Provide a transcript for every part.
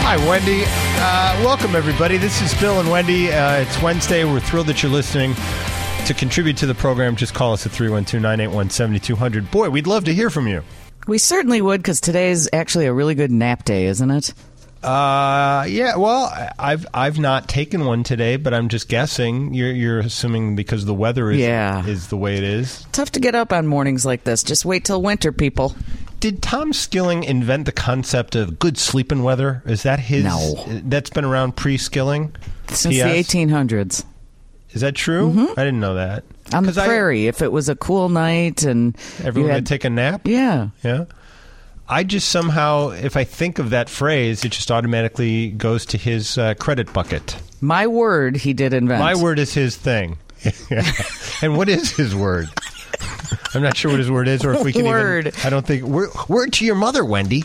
Hi, Wendy. Welcome, everybody. This is Bill and Wendy. It's Wednesday. We're thrilled that you're listening. To contribute to the program, just call us at 312-981-7200. Boy, we'd love to hear from you. We certainly would, because today's actually a really good nap day, isn't it? Yeah. Well, I've not taken one today, but I'm just guessing. You're assuming because the weather is the way it is. Tough to get up on mornings like this. Just wait till winter, people. Did Tom Skilling invent the concept of good sleeping weather? Is that his? No. That's been around pre-Skilling? Since the 1800s. Is that true? Mm-hmm. I didn't know that. On the prairie, if it was a cool night and everyone would take a nap? Yeah. Yeah. I just somehow, if I think of that phrase, it just automatically goes to his credit bucket. My word, he did invent. My word is his thing. And what is his word? I'm not sure what his word is, or if we can word. I don't think... Word to your mother, Wendy.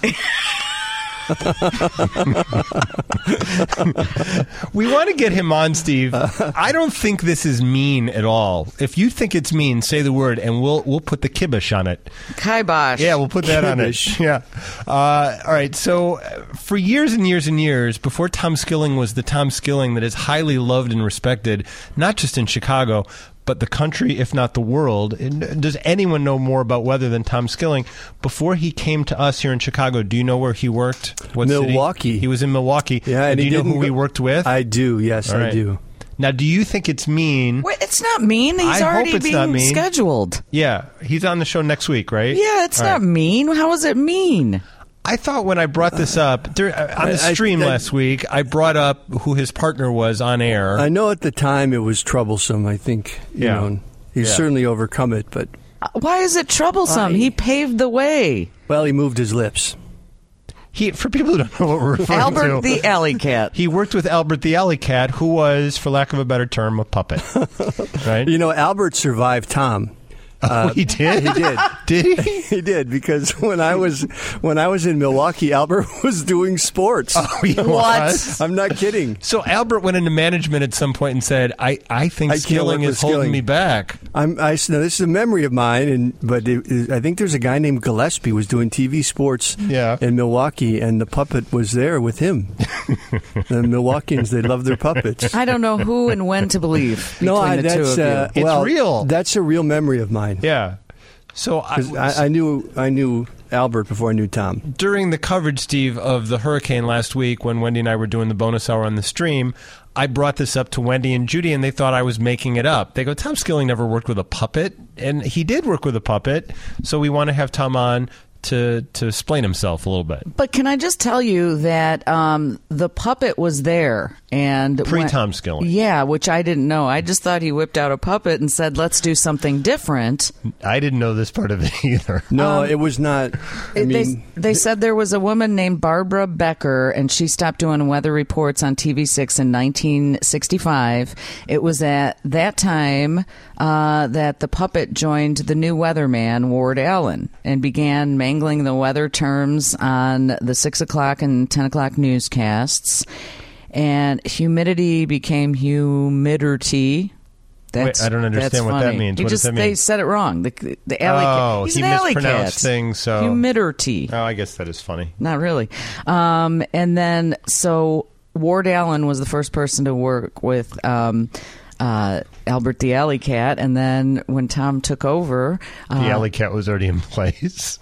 We want to get him on, Steve. I don't think this is mean at all. If you think it's mean, say the word, and we'll put the kibosh on it. Kibosh. Yeah, we'll put that kibosh. on it. Yeah. All right. So for years and years and years, before Tom Skilling was the Tom Skilling that is highly loved and respected, not just in Chicago, but the country, if not the world. Does anyone know more about weather than Tom Skilling? Before he came to us here in Chicago, do you know where he worked? What Milwaukee. City? He was in Milwaukee. Yeah, and do you know who he worked with? I do, yes, All right. I do. Now, do you think it's mean? Wait, it's not mean. He's I already hope it's being not mean. scheduled. Yeah, he's on the show next week, right? Yeah, it's not mean. How is it mean? I thought when I brought this up on the stream last week, I brought up who his partner was on air. I know at the time it was troublesome. I think you know he's certainly overcome it, but why is it troublesome? He paved the way. Well, he moved his lips. For people who don't know what we're referring to, Albert the Alley Cat. He worked with Albert the Alley Cat, who was, for lack of a better term, a puppet. Right? You know, Albert survived Tom. He did? He did. Did he? He did, because when I was in Milwaukee, Albert was doing sports. Oh, he was? I'm not kidding. So Albert went into management at some point and said, I think Skilling is holding me back. Now, this is a memory of mine, but I think there's a guy named Gillespie was doing TV sports in Milwaukee, and the puppet was there with him. The Milwaukeeans, they love their puppets. I don't know who and when to believe between the two of you. It's real. That's a real memory of mine. Yeah. So I knew Albert before I knew Tom. During the coverage, Steve, of the hurricane last week, when Wendy and I were doing the bonus hour on the stream, I brought this up to Wendy and Judy, and they thought I was making it up. They go, Tom Skilling never worked with a puppet, and he did work with a puppet, so we want to have Tom on to explain himself a little bit. But can I just tell you that the puppet was there, and pre-Tom Skilling. Yeah, which I didn't know. I just thought he whipped out a puppet and said, "Let's do something different." I didn't know this part of it either. No, it was not. They said there was a woman named Barbara Becker, and she stopped doing weather reports on TV6 in 1965. It was at that time that the puppet joined the new weatherman, Ward Allen, and began mangling the weather terms on the 6 o'clock and 10 o'clock newscasts. And humidity became humidirty. Wait, I don't understand what that means. What does that mean? They said it wrong. The alley cat. He's he an alley mispronounced cat. things. So humidity. Oh, I guess that is funny. Not really. And then, so Ward Allen was the first person to work with Albert the Alley Cat, and then when Tom took over, the Alley Cat was already in place.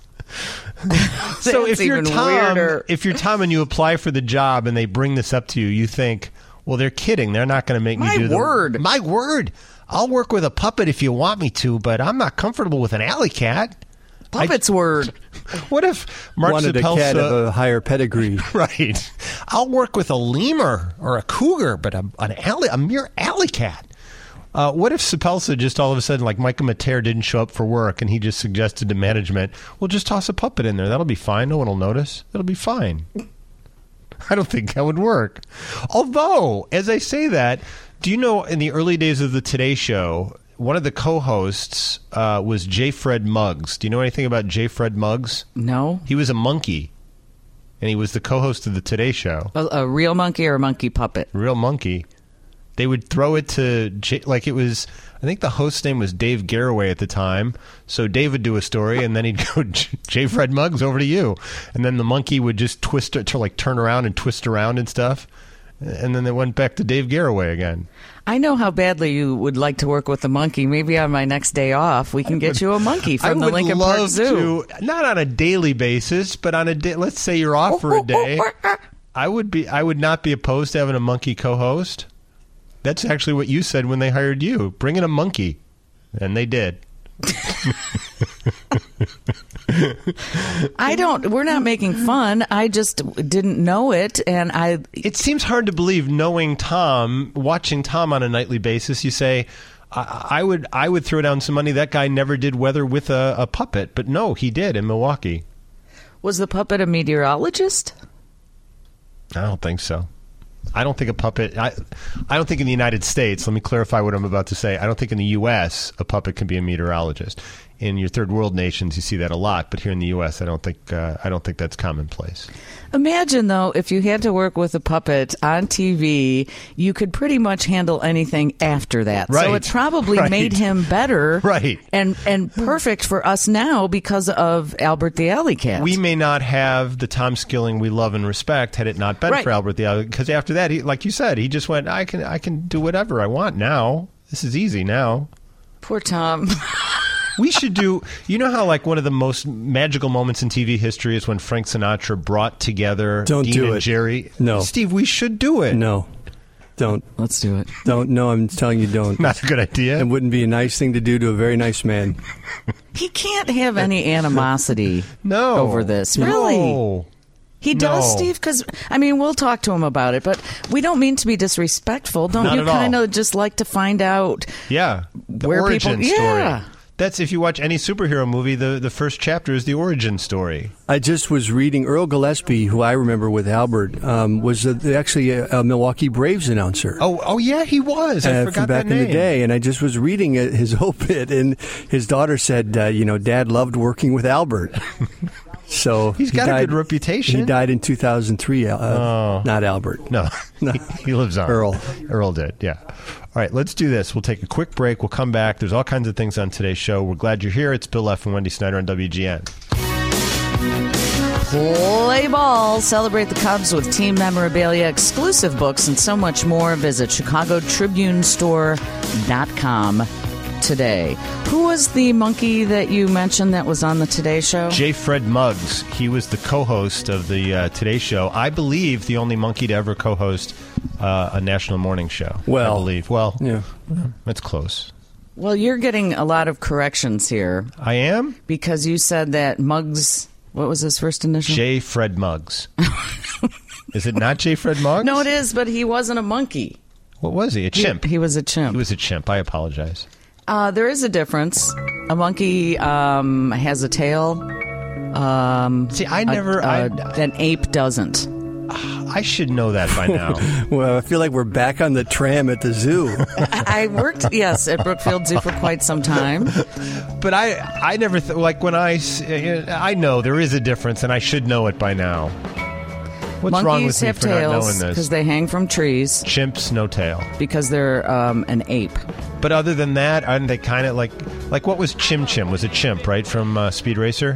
So if you're Tom and you apply for the job and they bring this up to you, you think, well, they're kidding. They're not going to make me do my word. I'll work with a puppet if you want me to, but I'm not comfortable with an alley cat. Puppet's word. What if Mark wanted Zapelsa, a cat of a higher pedigree? Right. I'll work with a lemur or a cougar, but a mere alley cat. What if Sapelsa just all of a sudden, like Micah Mater didn't show up for work and he just suggested to management, well, just toss a puppet in there. That'll be fine. No one will notice. It'll be fine. I don't think that would work. Although, as I say that, do you know in the early days of the Today Show, one of the co-hosts was J. Fred Muggs. Do you know anything about J. Fred Muggs? No. He was a monkey, and he was the co-host of the Today Show. A real monkey or a monkey puppet? Real monkey. They would throw it to, like it was, I think the host's name was Dave Garraway at the time. So Dave would do a story, and then he'd go, J. Fred Muggs, over to you. And then the monkey would just twist it to like turn around and twist around and stuff. And then they went back to Dave Garraway again. I know how badly you would like to work with a monkey. Maybe on my next day off, we can get you a monkey from the Lincoln Park Zoo. Not on a daily basis, but on a day. Let's say you're off for a day. I would not be opposed to having a monkey co-host. That's actually what you said when they hired you. Bring in a monkey. And they did. We're not making fun. I just didn't know it. And it seems hard to believe, knowing Tom, watching Tom on a nightly basis, you say, I would throw down some money. That guy never did weather with a puppet. But no, he did in Milwaukee. Was the puppet a meteorologist? I don't think so. I don't think a puppet. I don't think in the United States. Let me clarify what I'm about to say. I don't think in the U.S. a puppet can be a meteorologist. In your third world nations, you see that a lot, but here in the U.S., I don't think that's commonplace. Imagine, though, if you had to work with a puppet on TV, you could pretty much handle anything after that. Right. So it probably made him better, right, and perfect for us now because of Albert the Alley Cat. We may not have the Tom Skilling we love and respect had it not been for Albert the Alley, because after that, he, like you said, he just went, I can do whatever I want now. This is easy now. Poor Tom. We should do, you know how like one of the most magical moments in TV history is when Frank Sinatra brought together Dean and Jerry? No. Steve, we should do it. No. Don't. Let's do it. Don't. No, I'm telling you, don't. Not a good idea. It wouldn't be a nice thing to do to a very nice man. He can't have any animosity over this. Really? No. He does, Steve? Because, I mean, we'll talk to him about it, but we don't mean to be disrespectful. Don't you kind of just like to find out the where origin people... story. Yeah. That's, if you watch any superhero movie, the first chapter is the origin story. I just was reading Earl Gillespie, who I remember with Albert, was actually a Milwaukee Braves announcer. Oh yeah, he was. I forgot from back that name. in the day. And I just was reading his obit, and his daughter said, Dad loved working with Albert. So he's got a good reputation. He died in 2003. Not Albert. No. He lives on. Earl did, yeah. All right, let's do this. We'll take a quick break. We'll come back. There's all kinds of things on today's show. We're glad you're here. It's Bill F. and Wendy Snyder on WGN. Play ball. Celebrate the Cubs with team memorabilia, exclusive books, and so much more. Visit ChicagoTribuneStore.com today. Who was the monkey that you mentioned that was on the Today Show? J. Fred Muggs. He was the co-host of the Today Show. I believe the only monkey to ever co-host a national morning show. Well, I believe. Well, yeah, that's close. Well, you're getting a lot of corrections here. I am? Because you said that Muggs, what was his first initial? J. Fred Muggs. Is it not J. Fred Muggs? No, it is, but he wasn't a monkey. What was he? A chimp? He was a chimp. He was a chimp. I apologize. There is a difference. A monkey has a tail. See, I never... an ape doesn't. I should know that by now. Well, I feel like we're back on the tram at the zoo. I worked, at Brookfield Zoo for quite some time. But I never... when I know there is a difference, and I should know it by now. What's Monkeys wrong with me have for not knowing tails this? because they hang from trees. Chimps, no tail. Because they're an ape. But other than that, aren't they kind of like what was Chim Chim? Was a chimp, right, from Speed Racer?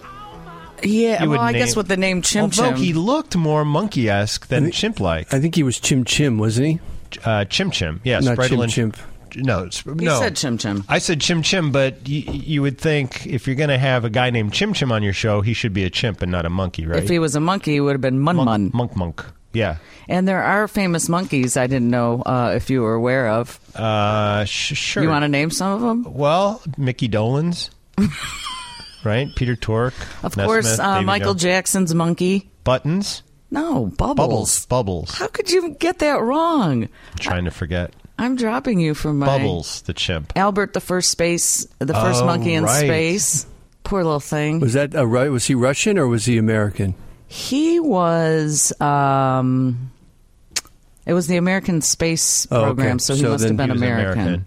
Yeah, I guess with the name Chim Chim. Although he looked more monkey-esque than chimp-like. I think he was Chim Chim, wasn't he? Chim Chim, yeah. Not Chim Chimp. No. You said Chim Chim. I said Chim Chim, but you would think if you're going to have a guy named Chim Chim on your show, he should be a chimp and not a monkey, right? If he was a monkey, it would have been Mun. Monk. Yeah. And there are famous monkeys I didn't know if you were aware of. Sure. You want to name some of them? Well, Mickey Dolenz. Right? Peter Tork. Of course, Michael Jackson's monkey. Buttons. No, Bubbles. Bubbles. How could you get that wrong? I'm trying to forget. I'm dropping you from my... Bubbles, the chimp. Albert, the first monkey in space. Poor little thing. Was he Russian or was he American? He was... it was the American space program, okay. So he must have been American.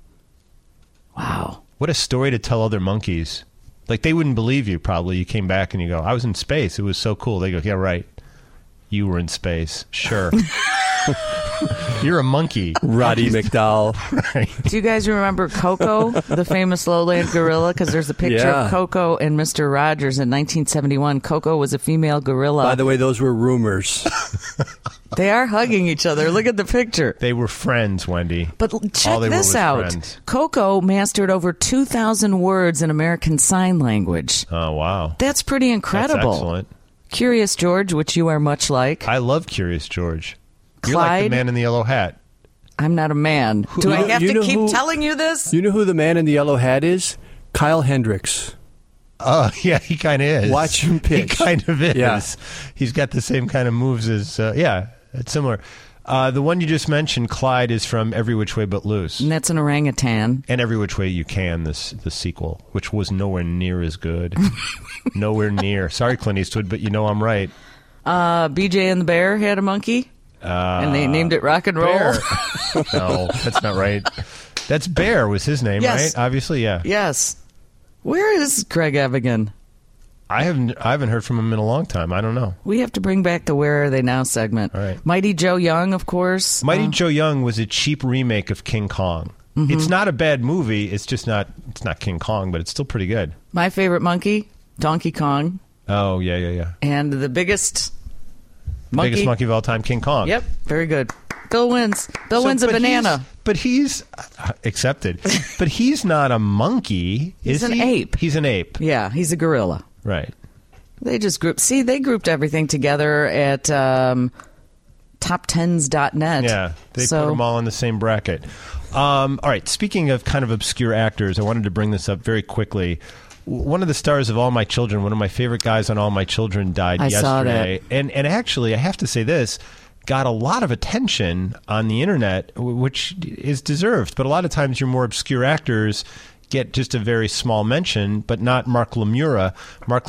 Wow. What a story to tell other monkeys. Like, they wouldn't believe you, probably. You came back and you go, I was in space. It was so cool. They go, yeah, right. You were in space. Sure. You're a monkey. Roddy McDowell. Right. Do you guys remember Coco, the famous lowland gorilla? Because there's a picture of Coco and Mr. Rogers in 1971. Coco was a female gorilla. By the way, those were rumors. They are hugging each other. Look at the picture. They were friends, Wendy. But check this out. Friends. Coco mastered over 2,000 words in American Sign Language. Oh, wow. That's pretty incredible. That's excellent. Curious George, which you are much like. I love Curious George. Clyde. You're like the man in the yellow hat. I'm not a man. Do I have to keep telling you this? You know who the man in the yellow hat is? Kyle Hendricks. Oh, yeah, he kind of is. Watch him pitch. He kind of is. Yeah. He's got the same kind of moves as, it's similar. The one you just mentioned, Clyde, is from Every Which Way But Loose. And that's an orangutan. And Every Which Way You Can, the sequel, which was nowhere near as good. Nowhere near. Sorry, Clint Eastwood, but you know I'm right. BJ and the Bear had a monkey, and they named it Rock and Roll. Bear. No, that's not right. That's Bear was his name, yes. Right? Obviously, yeah. Yes. Where is Craig Evigan? I haven't heard from him in a long time. I don't know. We have to bring back the Where Are They Now segment. All right. Mighty Joe Young, of course. Mighty Joe Young was a cheap remake of King Kong. Mm-hmm. It's not a bad movie. It's just not. It's not King Kong, but it's still pretty good. My favorite monkey, Donkey Kong. Oh yeah. And the biggest monkey. Biggest monkey of all time, King Kong. Yep, very good. Bill wins. Bill wins a banana. But he's accepted. But he's not a monkey. He's an ape. He's an ape. Yeah, he's a gorilla. Right. They just they grouped everything together at top10s.net. Yeah, they put them all in the same bracket. All right, speaking of kind of obscure actors, I wanted to bring this up very quickly. One of the stars of All My Children, one of my favorite guys on All My Children, died yesterday. Saw that. And actually, I have to say this, got a lot of attention on the internet, which is deserved. But a lot of times your more obscure actors get just a very small mention, but not Mark Lemura. Mark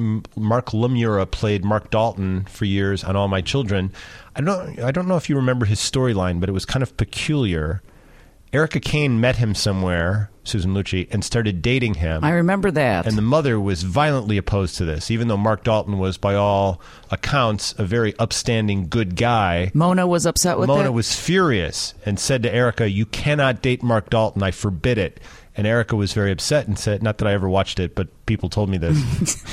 Lemura played Mark Dalton for years on All My Children. I don't know if you remember his storyline, but it was kind of peculiar. Erica Kane met him somewhere, Susan Lucci, and started dating him. I remember that. And the mother was violently opposed to this, even though Mark Dalton was, by all accounts, a very upstanding, good guy. Mona was upset with that? Mona was furious and said to Erica, "You cannot date Mark Dalton. I forbid it." And Erica was very upset and said, not that I ever watched it, but people told me this,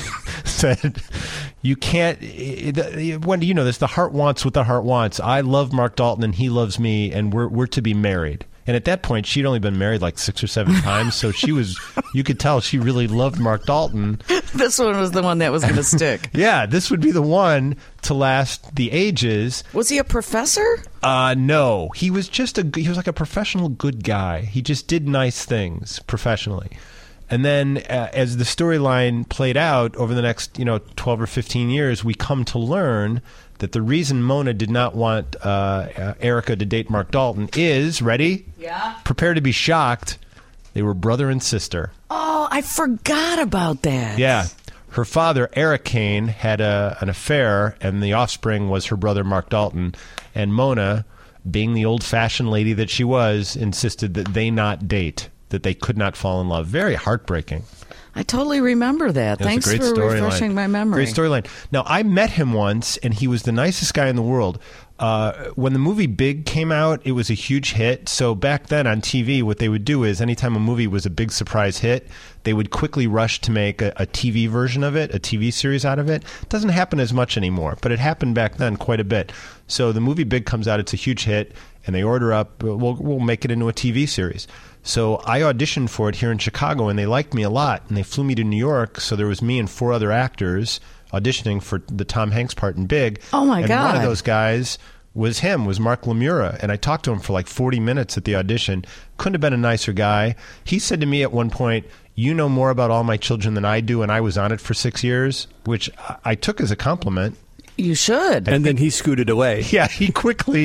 said, you can't, Wendy, you know this, the heart wants what the heart wants. I love Mark Dalton and he loves me and we're to be married. And at that point, she'd only been married like 6 or 7 times, so she was, you could tell she really loved Mark Dalton. This one was the one that was going to stick. Yeah, this would be the one to last the ages. Was he a professor? No. He was he was like a professional good guy. He just did nice things professionally. And then as the storyline played out over the next, 12 or 15 years, we come to learn that the reason Mona did not want Erica to date Mark Dalton is, ready? Yeah. Prepare to be shocked. They were brother and sister. Oh, I forgot about that. Yeah. Her father, Eric Kane, had an affair, and the offspring was her brother, Mark Dalton. And Mona, being the old-fashioned lady that she was, insisted that they not date, that they could not fall in love. Very heartbreaking. I totally remember that. Thanks for refreshing my memory. Great storyline. Now, I met him once, and he was the nicest guy in the world. When the movie Big came out, it was a huge hit. So back then on TV, what they would do is anytime a movie was a big surprise hit, they would quickly rush to make a TV version of it, a TV series out of it. It doesn't happen as much anymore, but it happened back then quite a bit. So the movie Big comes out, it's a huge hit, and they order up, we'll make it into a TV series. So I auditioned for it here in Chicago, and they liked me a lot, and they flew me to New York. So there was me and 4 other actors auditioning for the Tom Hanks part in Big. Oh, my God. And one of those guys was Mark Lemura, and I talked to him for like 40 minutes at the audition. Couldn't have been a nicer guy. He said to me at one point, "You know more about All My Children than I do, and I was on it for 6 years," which I took as a compliment. You should. And then he scooted away. Yeah, he quickly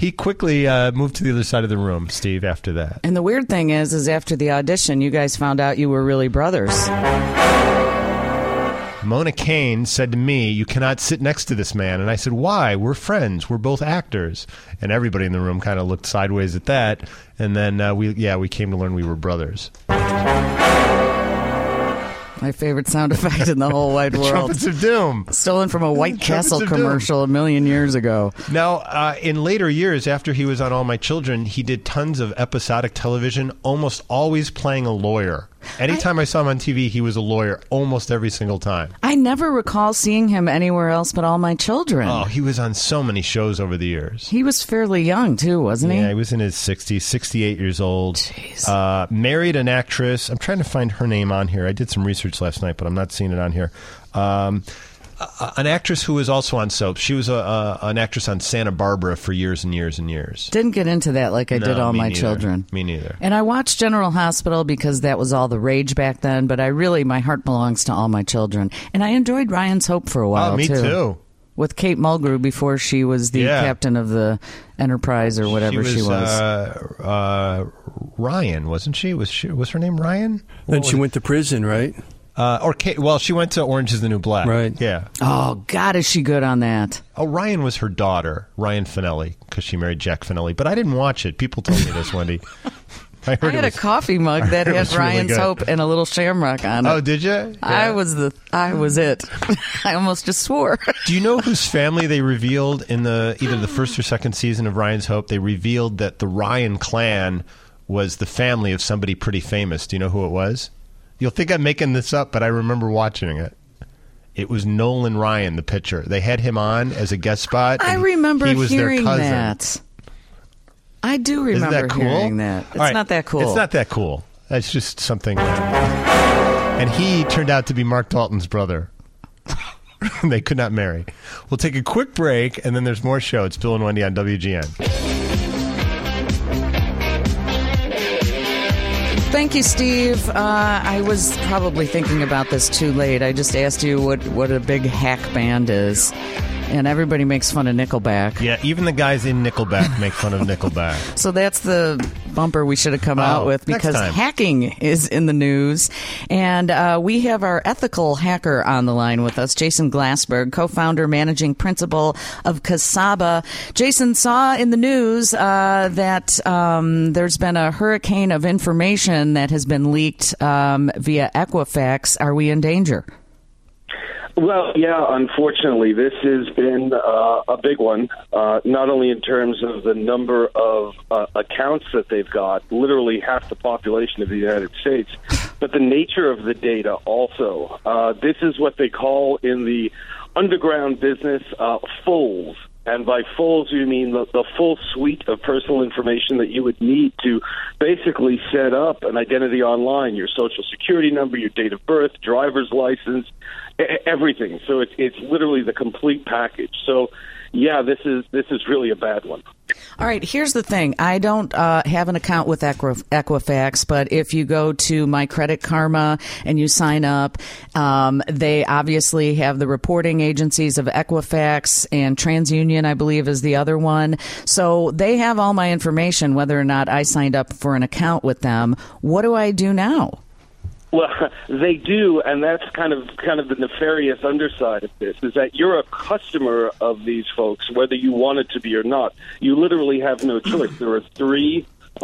moved to the other side of the room, Steve, after that. And the weird thing is after the audition, you guys found out you were really brothers. Mona Kane said to me, "You cannot sit next to this man." And I said, "Why? We're friends. We're both actors." And everybody in the room kind of looked sideways at that. And then we came to learn we were brothers. My favorite sound effect in the whole wide world. Trumpets of Doom. Stolen from a White Castle commercial a million years ago. Now, in later years, after he was on All My Children, he did tons of episodic television, almost always playing a lawyer. Anytime I saw him on TV, he was a lawyer almost every single time. I never recall seeing him anywhere else but All My Children. Oh, he was on so many shows over the years. He was fairly young, too, wasn't he? Yeah, he was in his 60s, 68 years old. Jeez. Married an actress. I'm trying to find her name on here. I did some research last night, but I'm not seeing it on here. An actress who was also on soap. She was an actress on Santa Barbara for years and years and years. Didn't get into that like I did All My neither. Children. Me neither. And I watched General Hospital because that was all the rage back then, but my heart belongs to All My Children. And I enjoyed Ryan's Hope for a while, me too. With Kate Mulgrew before she was the captain of the Enterprise or whatever she was. Ryan, wasn't she? Was her name Ryan? Then she went to prison, right? Or Kate, well, she went to Orange is the New Black. Right. Yeah. Oh, God, is she good on that? Oh, Ryan was her daughter, Ryan Finelli, because she married Jack Finelli. But I didn't watch it. People told me this, Wendy. I had a coffee mug that had Ryan's Hope and a little shamrock on it. Oh, did you? Yeah. I was it. I almost just swore. Do you know whose family they revealed in either the first or second season of Ryan's Hope? They revealed that the Ryan clan was the family of somebody pretty famous. Do you know who it was? You'll think I'm making this up, but I remember watching it. It was Nolan Ryan, the pitcher. They had him on as a guest spot. I remember hearing that. I do remember hearing that. It's not that cool. It's not that cool. That's just something. And he turned out to be Mark Dalton's brother. They could not marry. We'll take a quick break, and then there's more show. It's Bill and Wendy on WGN. Thank you, Steve. I was probably thinking about this too late. I just asked you what a big hack band is. And everybody makes fun of Nickelback. Yeah, even the guys in Nickelback make fun of Nickelback. So that's the bumper we should have come out with, because hacking is in the news. And we have our ethical hacker on the line with us, Jason Glassberg, co-founder, managing principal of Kasaba. Jason, saw in the news that there's been a hurricane of information that has been leaked via Equifax. Are we in danger? Well, yeah, unfortunately, this has been a big one, not only in terms of the number of accounts that they've got, literally half the population of the United States, but the nature of the data also. This is what they call in the underground business fulls. And by fulls, you mean the full suite of personal information that you would need to basically set up an identity online, your social security number, your date of birth, driver's license, everything. So it's literally the complete package. So, yeah, this is really a bad one. All right, here's the thing. I don't have an account with Equifax, but if you go to My Credit Karma and you sign up, they obviously have the reporting agencies of Equifax, and TransUnion, I believe, is the other one. So they have all my information, whether or not I signed up for an account with them. What do I do now? Well, they do, and that's kind of the nefarious underside of this, is that you're a customer of these folks, whether you want it to be or not. You literally have no choice. There are three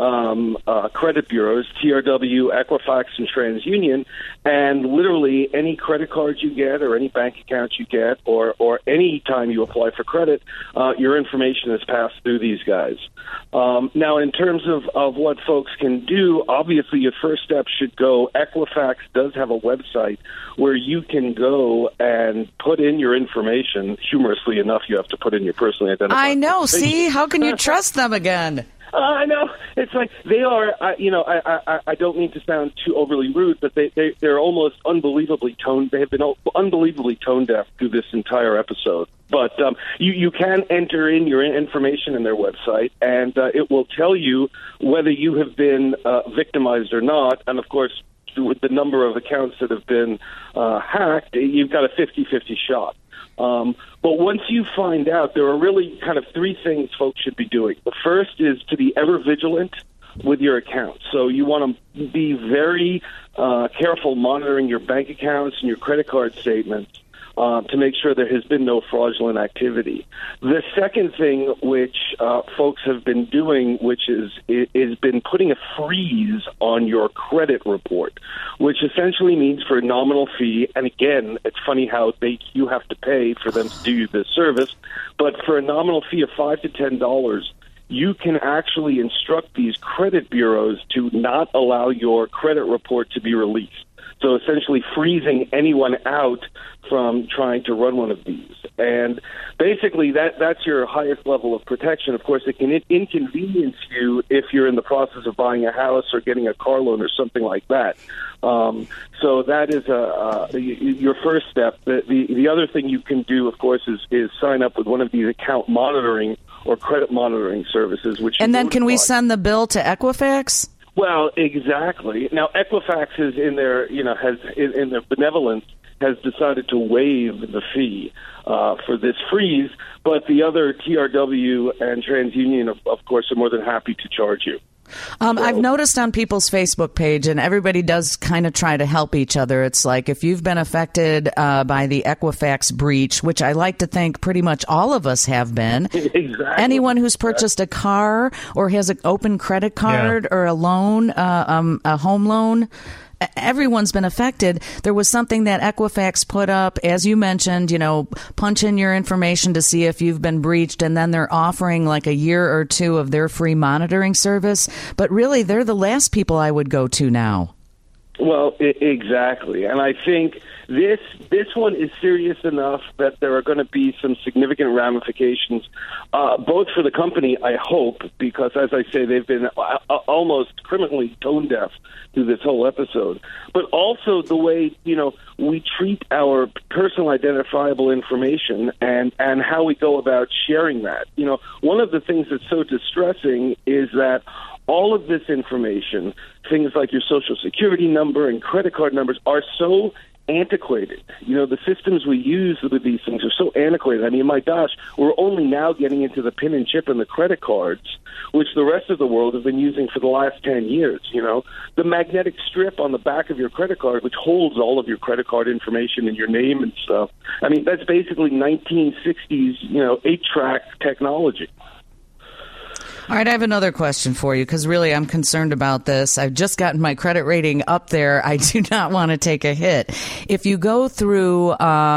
credit bureaus, TRW, Equifax, and TransUnion, and literally any credit cards you get or any bank accounts you get or any time you apply for credit, your information is passed through these guys. Now, in terms of what folks can do, obviously your first step should go, Equifax does have a website where you can go and put in your information. Humorously enough, you have to put in your personally identified I know. See, how can you trust them again? I know. It's like they are, I don't mean to sound too overly rude, but they're almost unbelievably they have been unbelievably tone deaf through this entire episode. But you can enter in your information in their website, and it will tell you whether you have been victimized or not. And, of course, with the number of accounts that have been hacked, you've got a 50-50 shot. But once you find out, there are really kind of three things folks should be doing. The first is to be ever vigilant with your accounts. So you want to be very careful monitoring your bank accounts and your credit card statements to make sure there has been no fraudulent activity. The second thing which folks have been doing, which is been putting a freeze on your credit report, which essentially means for a nominal fee, and again, it's funny how you have to pay for them to do this service, but for a nominal fee of $5 to $10, you can actually instruct these credit bureaus to not allow your credit report to be released. So essentially freezing anyone out from trying to run one of these. And basically that's your highest level of protection. Of course, it can inconvenience you if you're in the process of buying a house or getting a car loan or something like that. So that is your first step. The other thing you can do, of course, is sign up with one of these account monitoring or credit monitoring services. And then can we send the bill to Equifax? Well, exactly. Now, Equifax is in their, in their benevolence, has decided to waive the fee for this freeze, but the other TRW and TransUnion, of course, are more than happy to charge you. I've noticed on people's Facebook page, and everybody does kind of try to help each other. It's like if you've been affected by the Equifax breach, which I like to think pretty much all of us have been. Exactly. Anyone who's purchased a car or has an open credit card or a loan, a home loan, everyone's been affected. There was something that Equifax put up, as you mentioned, punch in your information to see if you've been breached, and then they're offering like a year or two of their free monitoring service. But really, they're the last people I would go to now. Well, exactly. And I think this one is serious enough that there are going to be some significant ramifications, both for the company, I hope, because, as I say, they've been almost criminally tone deaf through this whole episode, but also the way, we treat our personal identifiable information and how we go about sharing that. One of the things that's so distressing is that all of this information, things like your social security number and credit card numbers, are so antiquated. The systems we use with these things are so antiquated. I mean, my gosh, we're only now getting into the pin and chip and the credit cards, which the rest of the world have been using for the last 10 years. The magnetic strip on the back of your credit card, which holds all of your credit card information and your name and stuff. I mean, that's basically 1960s, 8-track technology. All right, I have another question for you because really I'm concerned about this. I've just gotten my credit rating up there. I do not want to take a hit. If you go through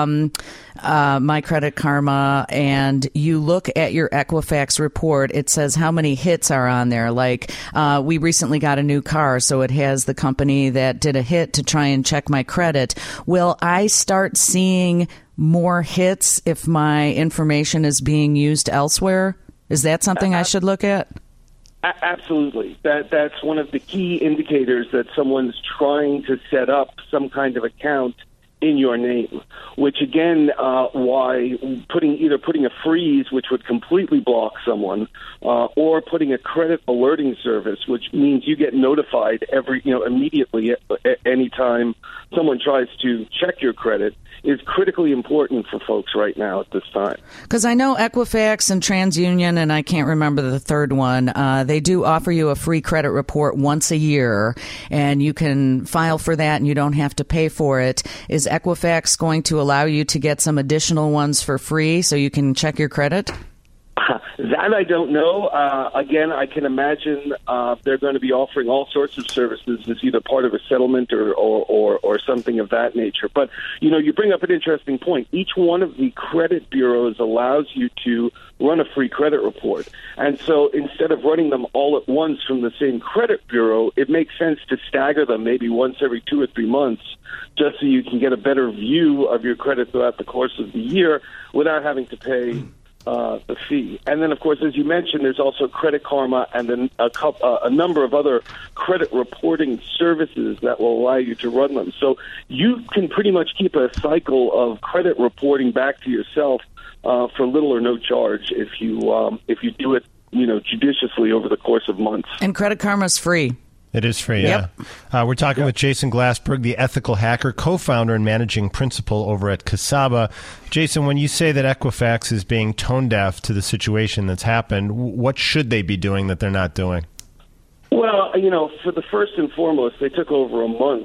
My Credit Karma and you look at your Equifax report, it says how many hits are on there. Like we recently got a new car, so it has the company that did a hit to try and check my credit. Will I start seeing more hits if my information is being used elsewhere? Is that something I should look at? Absolutely. That's one of the key indicators that someone's trying to set up some kind of account in your name, which again, why putting a freeze, which would completely block someone, or putting a credit alerting service, which means you get notified immediately anytime someone tries to check your credit, is critically important for folks right now at this time. Because I know Equifax and TransUnion, and I can't remember the third one, they do offer you a free credit report once a year, and you can file for that and you don't have to pay for it. Is Equifax going to allow you to get some additional ones for free so you can check your credit? That I don't know. Again, I can imagine they're going to be offering all sorts of services as either part of a settlement or something of that nature. But, you bring up an interesting point. Each one of the credit bureaus allows you to run a free credit report. And so instead of running them all at once from the same credit bureau, it makes sense to stagger them maybe once every 2 or 3 months, just so you can get a better view of your credit throughout the course of the year without having to pay the fee. And then, of course, as you mentioned, there's also Credit Karma and then a number of other credit reporting services that will allow you to run them. So you can pretty much keep a cycle of credit reporting back to yourself for little or no charge if you do it, judiciously over the course of months. And Credit Karma is free. It is free, yeah. We're talking with Jason Glassberg, the ethical hacker, co-founder and managing principal over at Casaba. Jason, when you say that Equifax is being tone deaf to the situation that's happened, what should they be doing that they're not doing? Well, for the first and foremost, they took over a month to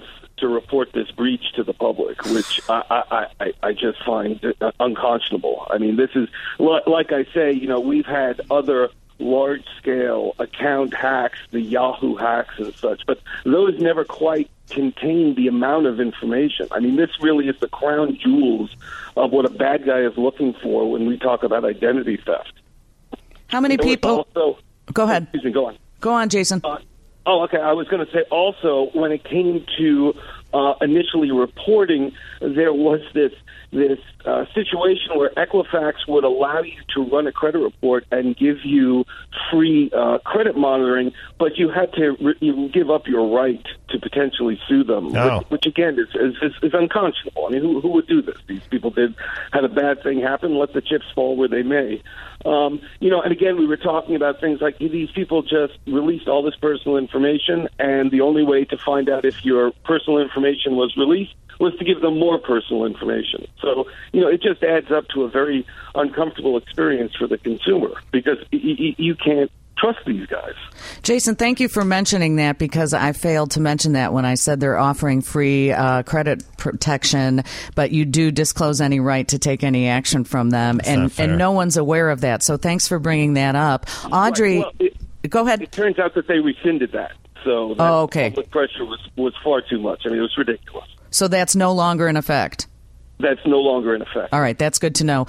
to report this breach to the public, which I just find unconscionable. I mean, this is, like I say, we've had other large-scale account hacks, the Yahoo hacks and such, but those never quite contain the amount of information. I mean, this really is the crown jewels of what a bad guy is looking for when we talk about identity theft. How many people? Also, go ahead. Excuse me, go on. Go on, Jason. Okay. I was going to say also, when it came to initially reporting, there was this situation where Equifax would allow you to run a credit report and give you free credit monitoring, but you had to you give up your right to potentially sue them, which again is unconscionable. I mean, who would do this? These people had a bad thing happen. Let the chips fall where they may. And again, we were talking about things like these people just released all this personal information, and the only way to find out if your personal information was released was to give them more personal information. So, it just adds up to a very uncomfortable experience for the consumer because you can't trust these guys. Jason, thank you for mentioning that, because I failed to mention that when I said they're offering free credit protection, but you do disclose any right to take any action from them, and no one's aware of that. So thanks for bringing that up. Audrey, go ahead. It turns out that they rescinded that. So public pressure was far too much. I mean, it was ridiculous. So that's no longer in effect? That's no longer in effect. All right, that's good to know.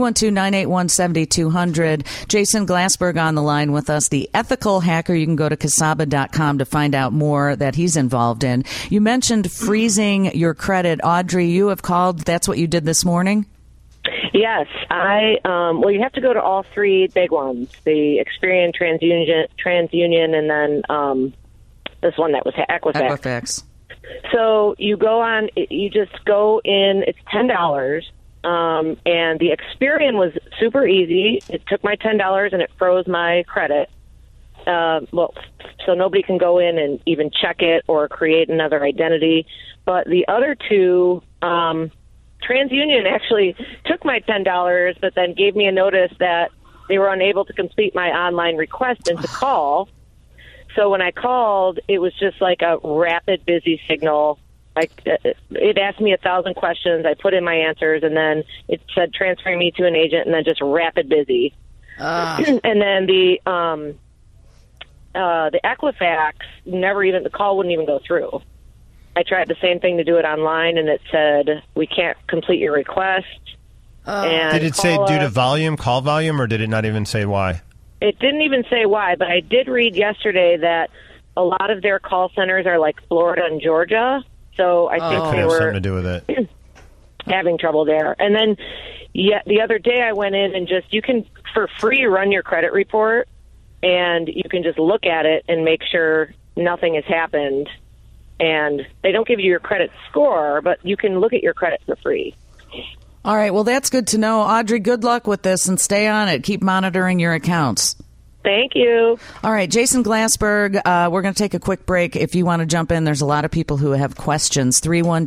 312-981-7200. Jason Glassberg on the line with us, the ethical hacker. You can go to Kasaba.com to find out more that he's involved in. You mentioned freezing your credit. Audrey, you have called. That's what you did this morning? Yes. You have to go to all three big ones, the Experian, TransUnion, and then this one that was Equifax. So you just go in, it's $10, and the Experian was super easy. It took my $10 and it froze my credit. So nobody can go in and even check it or create another identity. But the other two, TransUnion actually took my $10, but then gave me a notice that they were unable to complete my online request and to call. So when I called, it was just like a rapid busy signal. It asked me 1,000 questions. I put in my answers, and then it said transferring me to an agent, and then just rapid busy. And then the Equifax the call wouldn't even go through. I tried the same thing to do it online, and it said we can't complete your request. Did it say due to call volume, or did it not even say why? It didn't even say why, but I did read yesterday that a lot of their call centers are like Florida and Georgia, so I think could they have were something to do with it. having trouble there. And then the other day I went in and you can, for free, run your credit report, and you can just look at it and make sure nothing has happened. And they don't give you your credit score, but you can look at your credit for free. All right. Well, that's good to know. Audrey, good luck with this, and stay on it. Keep monitoring your accounts. Thank you. All right. Jason Glassberg, we're going to take a quick break. If you want to jump in, there's a lot of people who have questions.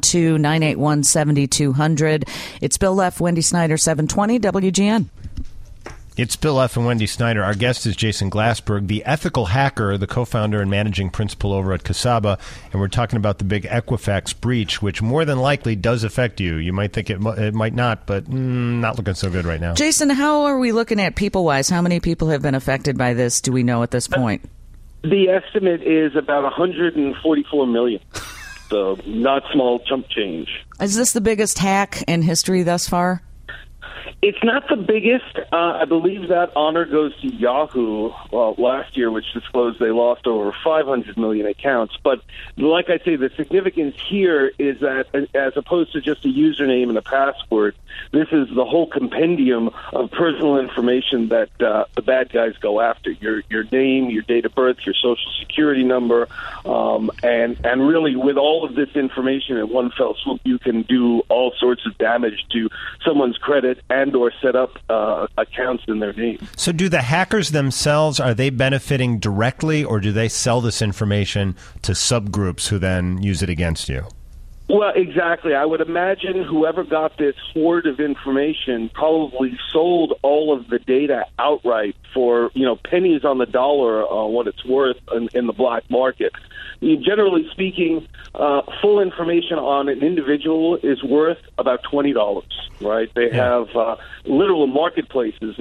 312-981-7200. It's Bill Leff, Wendy Snyder, 720 WGN. It's Bill F. and Wendy Snyder. Our guest is Jason Glassberg, the ethical hacker, the co-founder and managing principal over at Kasaba. And we're talking about the big Equifax breach, which more than likely does affect you. You might think it might not, but not looking so good right now. Jason, how are we looking at people-wise? How many people have been affected by this, do we know at this point? The estimate is about 144 million. So not small chump change. Is this the biggest hack in history thus far? It's not the biggest. I believe that honor goes to Yahoo last year, which disclosed they lost over 500 million accounts. But like I say, the significance here is that as opposed to just a username and a password, this is the whole compendium of personal information that the bad guys go after. Your name, your date of birth, your social security number, and really with all of this information in one fell swoop, you can do all sorts of damage to someone's credit and or set up accounts in their name. So do the hackers themselves, are they benefiting directly, or do they sell this information to subgroups who then use it against you? Well, exactly. I would imagine whoever got this hoard of information probably sold all of the data outright for, pennies on the dollar on what it's worth in the black market. Generally speaking, full information on an individual is worth about $20, right? They have literal marketplaces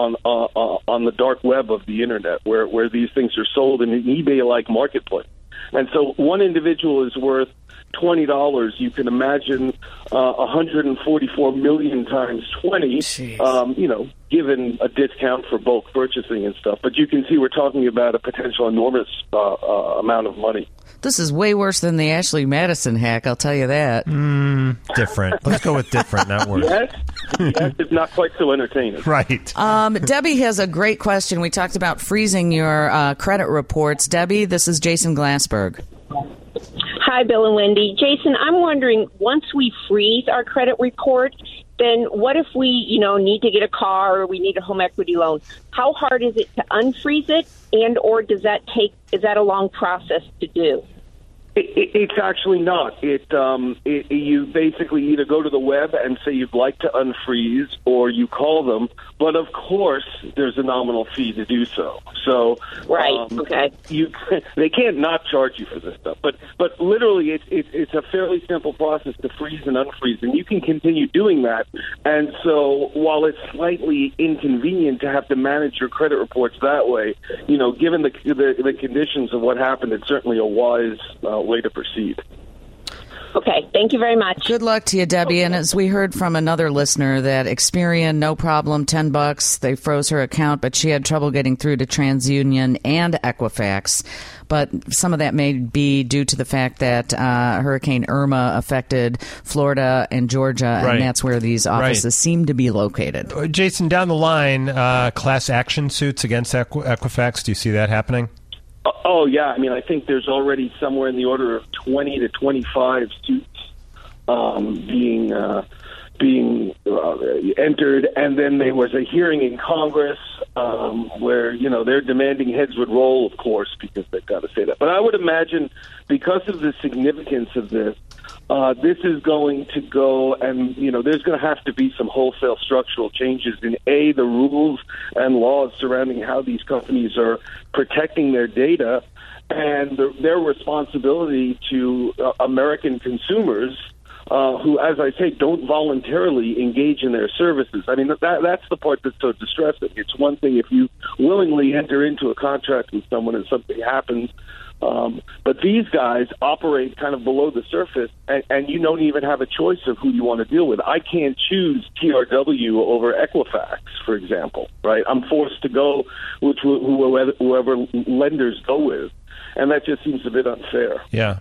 on the dark web of the internet where these things are sold in an eBay-like marketplace. And so one individual is worth $20. You can imagine 144 million times 20, given a discount for bulk purchasing and stuff. But you can see we're talking about a potential enormous amount of money. This is way worse than the Ashley Madison hack, I'll tell you that. Different. Let's go with different, not worse. Yes, it's not quite so entertaining. Right. Debbie has a great question. We talked about freezing your credit reports. Debbie, this is Jason Glassberg. Hi, Bill and Wendy. Jason, I'm wondering, once we freeze our credit report, then what if we, need to get a car or we need a home equity loan? How hard is it to unfreeze it, and or is that a long process to do? It's actually not. You basically either go to the web and say you'd like to unfreeze, or you call them. But of course, there's a nominal fee to do so. So, right, okay. They can't not charge you for this stuff. But literally, it's a fairly simple process to freeze and unfreeze, and you can continue doing that. And so, while it's slightly inconvenient to have to manage your credit reports that way, given the conditions of what happened, it's certainly a wise way to proceed. Okay, thank you very much. Good luck to you, Debbie. And as we heard from another listener, that Experian, no problem, $10, they froze her account, but she had trouble getting through to TransUnion and Equifax. But some of that may be due to the fact that Hurricane Irma affected Florida and Georgia, and that's where these offices seem to be located. Jason, down the line, class action suits against Equifax, do you see that happening? Oh, yeah. I mean, I think there's already somewhere in the order of 20 to 25 suits being entered. And then there was a hearing in Congress where, they're demanding heads would roll, of course, because they've got to say that. But I would imagine because of the significance of this, this is going to go, and there's going to have to be some wholesale structural changes in the rules and laws surrounding how these companies are protecting their data and their responsibility to American consumers who, as I say, don't voluntarily engage in their services. I mean, that's the part that's so distressing. It's one thing if you willingly enter into a contract with someone and something happens. But these guys operate kind of below the surface, and you don't even have a choice of who you want to deal with. I can't choose TRW over Equifax, for example, right? I'm forced to go with whoever lenders go with, and that just seems a bit unfair. Yeah.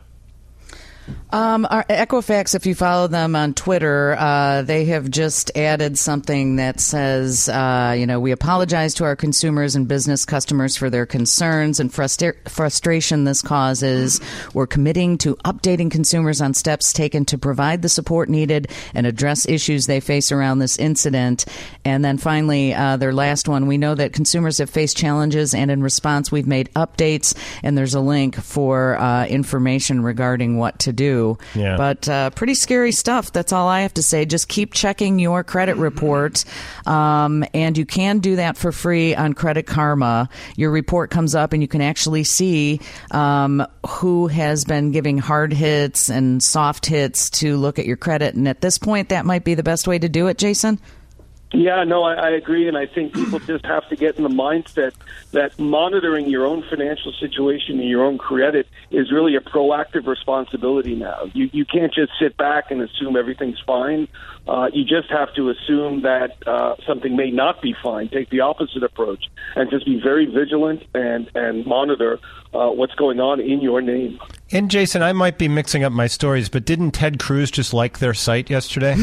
Our Equifax, if you follow them on Twitter, they have just added something that says, we apologize to our consumers and business customers for their concerns and frustration this causes. We're committing to updating consumers on steps taken to provide the support needed and address issues they face around this incident. And then finally, their last one, we know that consumers have faced challenges, and in response, we've made updates, and there's a link for information regarding what to do. Yeah. But pretty scary stuff. That's all I have to say. Just keep checking your credit report. And you can do that for free on Credit Karma. Your report comes up and you can actually see who has been giving hard hits and soft hits to look at your credit. And at this point, that might be the best way to do it, Jason? Yeah, no, I agree, and I think people just have to get in the mindset that monitoring your own financial situation and your own credit is really a proactive responsibility now. You can't just sit back and assume everything's fine. You just have to assume that something may not be fine. Take the opposite approach and just be very vigilant and monitor what's going on in your name. And Jason, I might be mixing up my stories, but didn't Ted Cruz just like their site yesterday?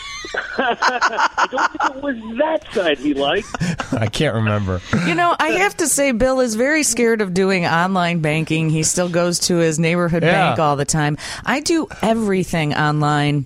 I don't think it was that side he liked. I can't remember. I have to say, Bill is very scared of doing online banking. He still goes to his neighborhood bank all the time. I do everything online.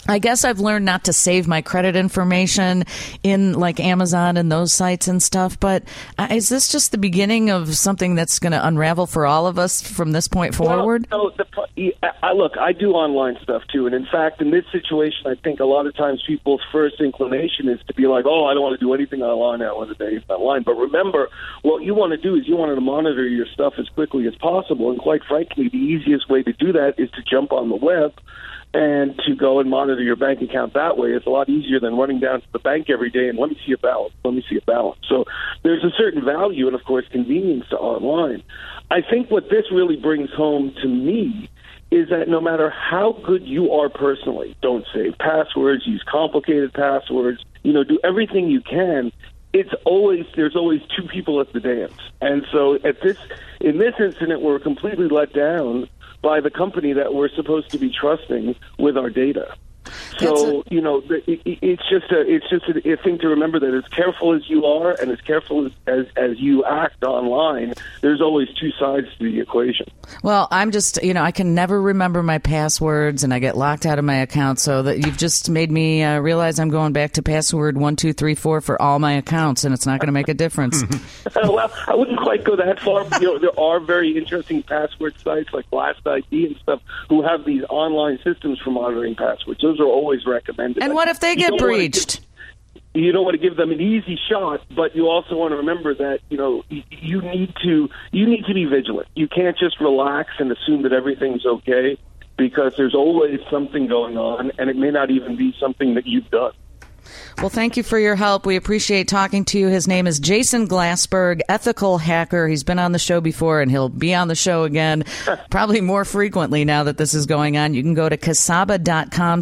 I guess I've learned not to save my credit information in like Amazon and those sites and stuff. But is this just the beginning of something that's going to unravel for all of us from this point forward? Well, look, I do online stuff too. And in fact, in this situation, I think a lot of times people's first inclination is to be like, oh, I don't want to do anything online. I want to do anything online. But remember, what you want to do is you want to monitor your stuff as quickly as possible. And quite frankly, the easiest way to do that is to jump on the web and to go and monitor your bank account that way. It's a lot easier than running down to the bank every day and let me see a balance. So there's a certain value and, of course, convenience to online. I think what this really brings home to me is that no matter how good you are personally, don't save passwords, use complicated passwords, do everything you can. There's always two people at the dance. And so in this incident, we're completely let down by the company that we're supposed to be trusting with our data. So, it's just a thing to remember that as careful as you are and as careful as you act online, there's always two sides to the equation. Well, I'm just, I can never remember my passwords and I get locked out of my account. So that you've just made me realize I'm going back to password 1234 for all my accounts, and it's not going to make a difference. Well, I wouldn't quite go that far. There are very interesting password sites like Blast ID and stuff who have these online systems for monitoring passwords. Those are always recommended. And what if they get breached? You don't want to give them an easy shot, but you also want to remember that you need to be vigilant. You can't just relax and assume that everything's okay, because there's always something going on, and it may not even be something that you've done. Well, thank you for your help. We appreciate talking to you. His name is Jason Glassberg, ethical hacker. He's been on the show before, and he'll be on the show again, probably more frequently now that this is going on. You can go to Casaba.com,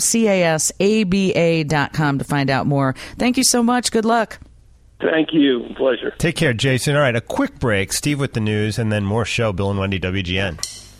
CASABA.com to find out more. Thank you so much. Good luck. Thank you. Pleasure. Take care, Jason. All right, a quick break. Steve with the news, and then more show. Bill and Wendy, WGN.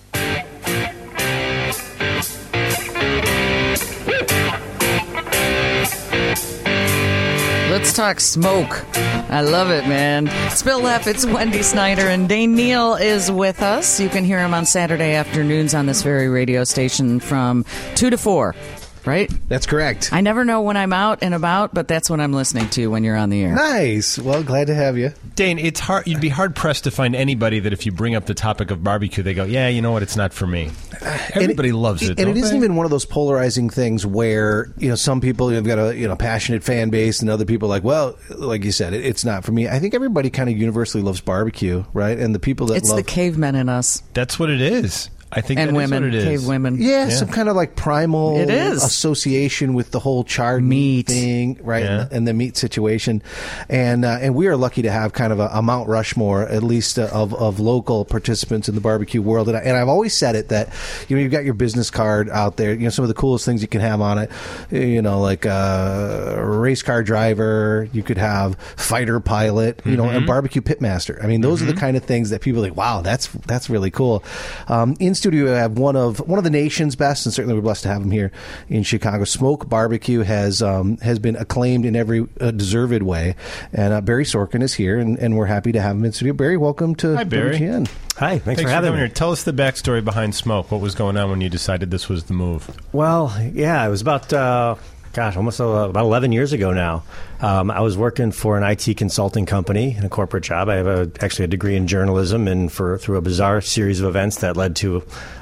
Let's talk smoke. I love it, man. It's Bill Leff, it's Wendy Snyder, and Dane Neal is with us. You can hear him on Saturday afternoons on this very radio station from 2 to 4. Right? That's correct. I never know when I'm out and about, but that's what I'm listening to when you're on the air. Nice. Well, glad to have you. Dane, it's hard. You'd be hard-pressed to find anybody that if you bring up the topic of barbecue, they go, yeah, you know what, it's not for me. Everybody loves it, and it isn't even one of those polarizing things where, some people have got a passionate fan base and other people are like, well, like you said, it's not for me. I think everybody kind of universally loves barbecue, right? And the people that It's the cavemen in us. That's what it is. I think and that women, is what it is. cave women. Yeah, some kind of like primal association with the whole charred meat thing, right? Yeah. And the meat situation. And we are lucky to have kind of a Mount Rushmore, at least of local participants in the barbecue world. And I've always said it that, you've got your business card out there, some of the coolest things you can have on it, like a race car driver, you could have fighter pilot, and barbecue pitmaster. I mean, those are the kind of things that people are like, wow, that's really cool. In studio, I have one of the nation's best, and certainly we're blessed to have him here in Chicago. Smoke Barbecue has been acclaimed in every deserved way, and Barry Sorkin is here, and we're happy to have him in studio. Barry, welcome to WGN. Hi, thanks for having me here. Tell us the backstory behind Smoke. What was going on when you decided this was the move? Well, yeah, it was about almost about 11 years ago now. I was working for an IT consulting company in a corporate job. I have actually a degree in journalism, and through a bizarre series of events that led to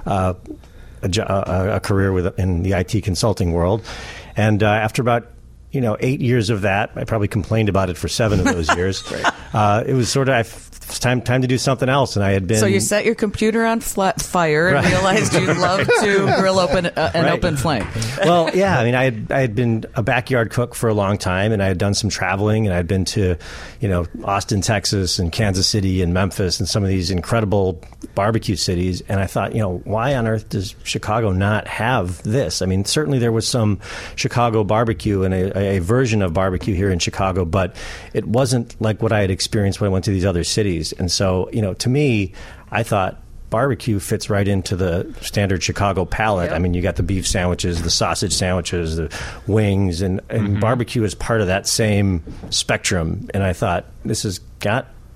a career in the IT consulting world. And after about 8 years of that, I probably complained about it for 7 of those years. It was sort of it's time to do something else, and I had been. So you set your computer on fire and realized you'd love to grill open an open flame. Well, yeah, I mean, I had been a backyard cook for a long time, and I had done some traveling, and I had been to, Austin, Texas, and Kansas City, and Memphis, and some of these incredible barbecue cities. And I thought, why on earth does Chicago not have this? I mean, certainly there was some Chicago barbecue and a version of barbecue here in Chicago, but it wasn't like what I had experienced when I went to these other cities. And so, to me, I thought barbecue fits right into the standard Chicago palate. Yep. I mean, you got the beef sandwiches, the sausage sandwiches, the wings, and barbecue is part of that same spectrum. And I thought, this has got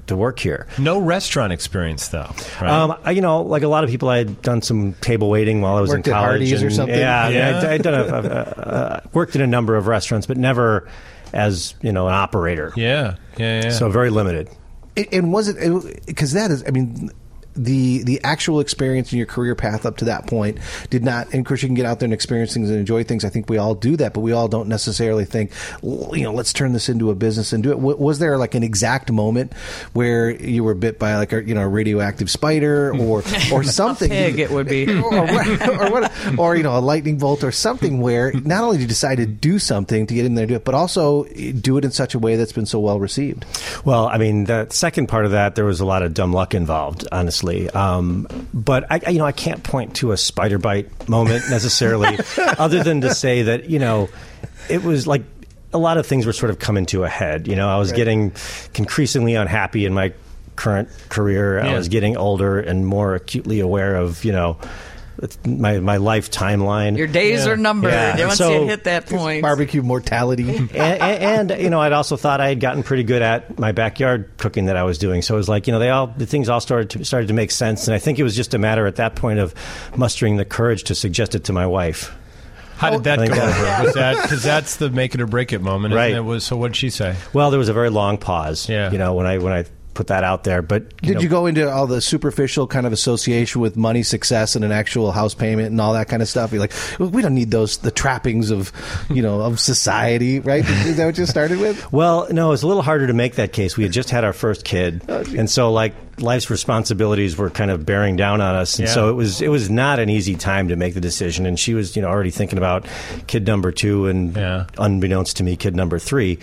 to work here. No restaurant experience, though. Right? You know, like a lot of people, I had done some table waiting while I was worked in college. Worked at Hardee's or something? Yeah. I'd done worked in a number of restaurants, but never as, you know, an operator. Yeah. So very limited. And was it, because that is, I mean, the actual experience in your career path up to that point did not, and of course you can get out there and experience things and enjoy things. I think we all do that, but we all don't necessarily think, you know, let's turn this into a business and do it. Was there like an exact moment where you were bit by like a, you know, a radioactive spider or something? A pig, it would be. or you know, a lightning bolt or something where not only did you decide to do something to get in there and do it, but also do it in such a way that's been so well received? Well, I mean, the second part of that, there was a lot of dumb luck involved, honestly. But I can't point to a spider bite moment necessarily, other than to say that, you know, it was like a lot of things were sort of coming to a head. You know, I was getting increasingly unhappy in my current career. I was getting older and more acutely aware of, you know, my life timeline. Your days are numbered. Once you hit that point. Barbecue mortality. and you know, I'd also thought I had gotten pretty good at my backyard cooking that I was doing. So it was like, you know, the things all started to make sense. And I think it was just a matter at that point of mustering the courage to suggest it to my wife. How did that go over? Was that, because that's the make it or break it moment, right? Isn't it? So what did she say? Well, there was a very long pause. Yeah. You know, when I put that out there. But did you go into all the superficial kind of association with money, success, and an actual house payment and all that kind of stuff? You're like, well, we don't need the trappings of, you know, of society, right? Is that what you started with? Well, no, it was a little harder to make that case. We had just had our first kid, and so like life's responsibilities were kind of bearing down on us, and so it was not an easy time to make the decision. And she was, you know, already thinking about kid number 2, and unbeknownst to me, kid number 3.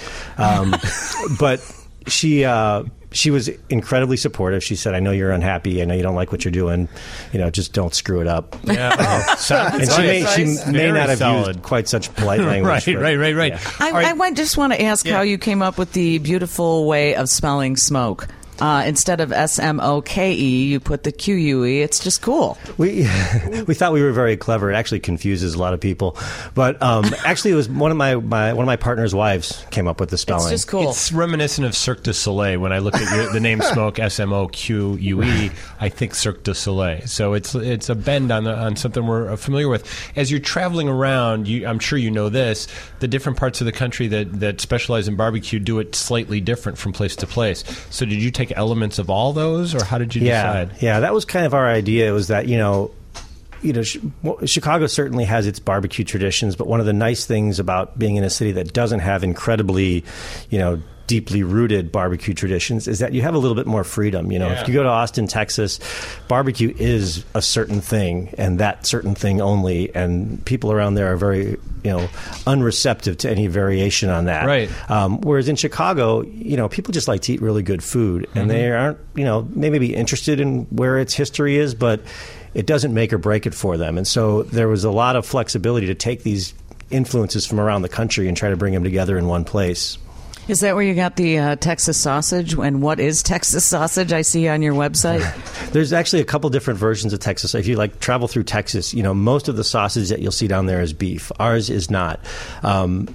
But she was incredibly supportive. She said, I know you're unhappy. I know you don't like what you're doing. You know, just don't screw it up. Yeah. And she may not have used quite such polite language. Right. Yeah. I just want to ask how you came up with the beautiful way of spelling smoke. Instead of SMOKE, you put the QUE. It's just cool. We thought we were very clever. It actually confuses a lot of people, but actually, it was one of my partner's wives came up with the spelling. It's just cool. It's reminiscent of Cirque du Soleil. When I look at the name Smoke, SMOQUE, I think Cirque du Soleil. So it's a bend on something we're familiar with. As you're traveling around, I'm sure you know this. The different parts of the country that specialize in barbecue do it slightly different from place to place. So did you take elements of all those, or how did you decide? Yeah, that was kind of our idea. It was that, Chicago certainly has its barbecue traditions, but one of the nice things about being in a city that doesn't have incredibly, deeply rooted barbecue traditions is that you have a little bit more freedom. If you go to Austin, Texas, barbecue is a certain thing and that certain thing only, and people around there are very, unreceptive to any variation on that. Right. Whereas in Chicago, people just like to eat really good food, and they aren't, they may be interested in where its history is, but it doesn't make or break it for them. And so there was a lot of flexibility to take these influences from around the country and try to bring them together in one place. Is that where you got the Texas sausage? And what is Texas sausage? I see on your website. There's actually a couple different versions of Texas. If you travel through Texas, most of the sausage that you'll see down there is beef. Ours is not. In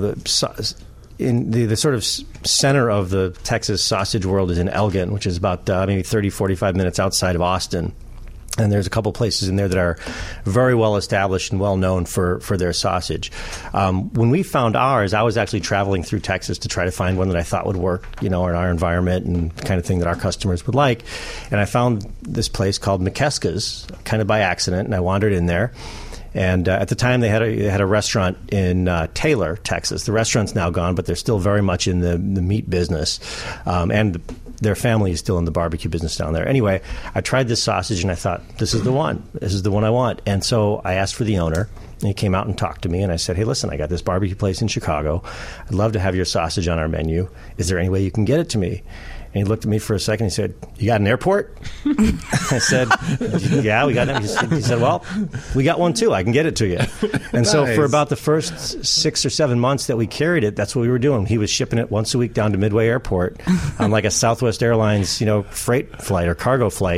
the sort of center of the Texas sausage world is in Elgin, which is about maybe 30, 45 minutes outside of Austin. And there's a couple places in there that are very well established and well known for their sausage. When we found ours, I was actually traveling through Texas to try to find one that I thought would work, in our environment and the kind of thing that our customers would like. And I found this place called McKeska's, kind of by accident, and I wandered in there. And at the time, they had a restaurant in Taylor, Texas. The restaurant's now gone, but they're still very much in the meat business. And their family is still in the barbecue business down there. Anyway, I tried this sausage, and I thought, this is the one. This is the one I want. And so I asked for the owner, and he came out and talked to me. And I said, hey, listen, I got this barbecue place in Chicago. I'd love to have your sausage on our menu. Is there any way you can get it to me? And he looked at me for a second. He said, you got an airport? I said, yeah, we got it. He said, well, we got one too. I can get it to you. And so for about the first 6 or 7 months that we carried it, that's what we were doing. He was shipping it once a week down to Midway Airport on like a Southwest Airlines, freight flight or cargo flight.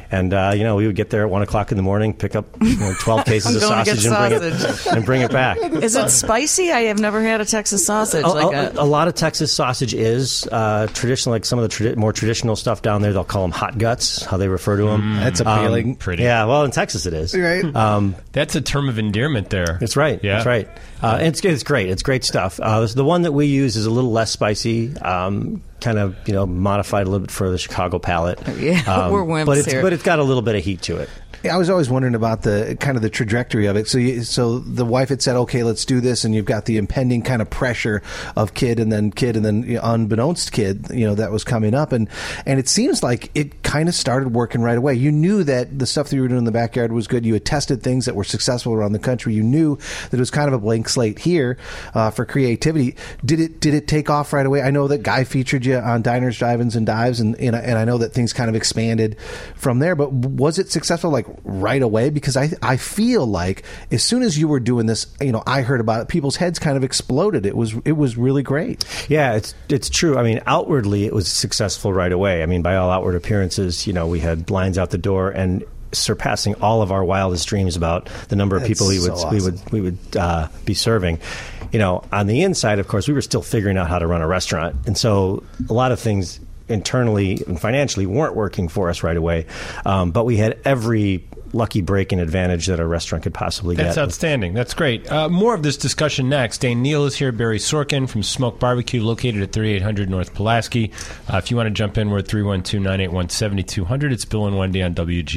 And, we would get there at 1 o'clock in the morning, pick up 12 cases of sausage and bring it back. Is it spicy? I have never had a Texas sausage. A lot of Texas sausage is traditional, like some of the more traditional stuff down there. They'll call them hot guts, how they refer to them. That's appealing. Pretty. Yeah, well, in Texas it is. Right. That's a term of endearment there. That's right. Yeah. That's right. And it's great. It's great stuff. The one that we use is a little less spicy, kind of modified a little bit for the Chicago palate. Yeah, we're wimps here. But it's got a little bit of heat to it. I was always wondering about the kind of the trajectory of it. So the wife had said, "Okay, let's do this," and you've got the impending kind of pressure of kid, and then unbeknownst kid, that was coming up, and it seems like it kind of started working right away. You knew that the stuff that you were doing in the backyard was good. You had tested things that were successful around the country. You knew that it was kind of a blank slate here for creativity. Did it take off right away? I know that Guy featured you on Diners, Drive-Ins, and Dives, and I know that things kind of expanded from there. But was it successful like right away? Because I feel like as soon as you were doing this, I heard about it, people's heads kind of exploded. It was really great. Yeah, it's true. I mean, outwardly it was successful right away. I mean, by all outward appearances, we had lines out the door and surpassing all of our wildest dreams about the number of people we would be serving. On the inside, of course, we were still figuring out how to run a restaurant, and so a lot of things internally and financially weren't working for us right away. But we had every lucky break and advantage that a restaurant could possibly get. That's outstanding. That's great. More of this discussion next. Dane Neal is here. Barry Sorkin from Smoke Barbecue, located at 3800 North Pulaski. If you want to jump in, we're at 312-981-7200. It's Bill and Wendy on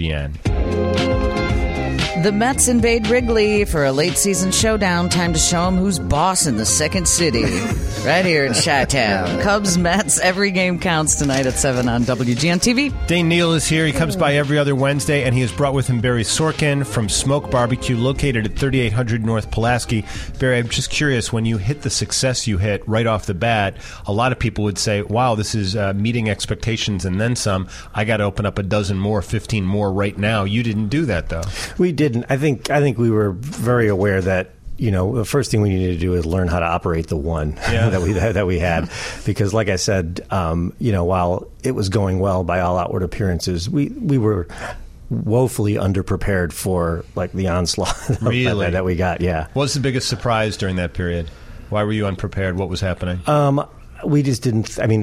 WGN. The Mets invade Wrigley for a late-season showdown. Time to show them who's boss in the second city. Right here in Chi-Town. Cubs, Mets, every game counts tonight at 7 on WGN TV. Dane Neal is here. He comes by every other Wednesday, and he has brought with him Barry Sorkin from Smoke Barbecue, located at 3800 North Pulaski. Barry, I'm just curious, when you hit the success you hit right off the bat, a lot of people would say, wow, this is meeting expectations and then some. I got to open up a dozen more, 15 more right now. You didn't do that, though. We didn't. I think we were very aware that the first thing we needed to do is learn how to operate the one that we had, because, like I said, while it was going well by all outward appearances, we were woefully underprepared for the onslaught that we got. Yeah. What was the biggest surprise during that period? Why were you unprepared? What was happening? We just didn't. I mean,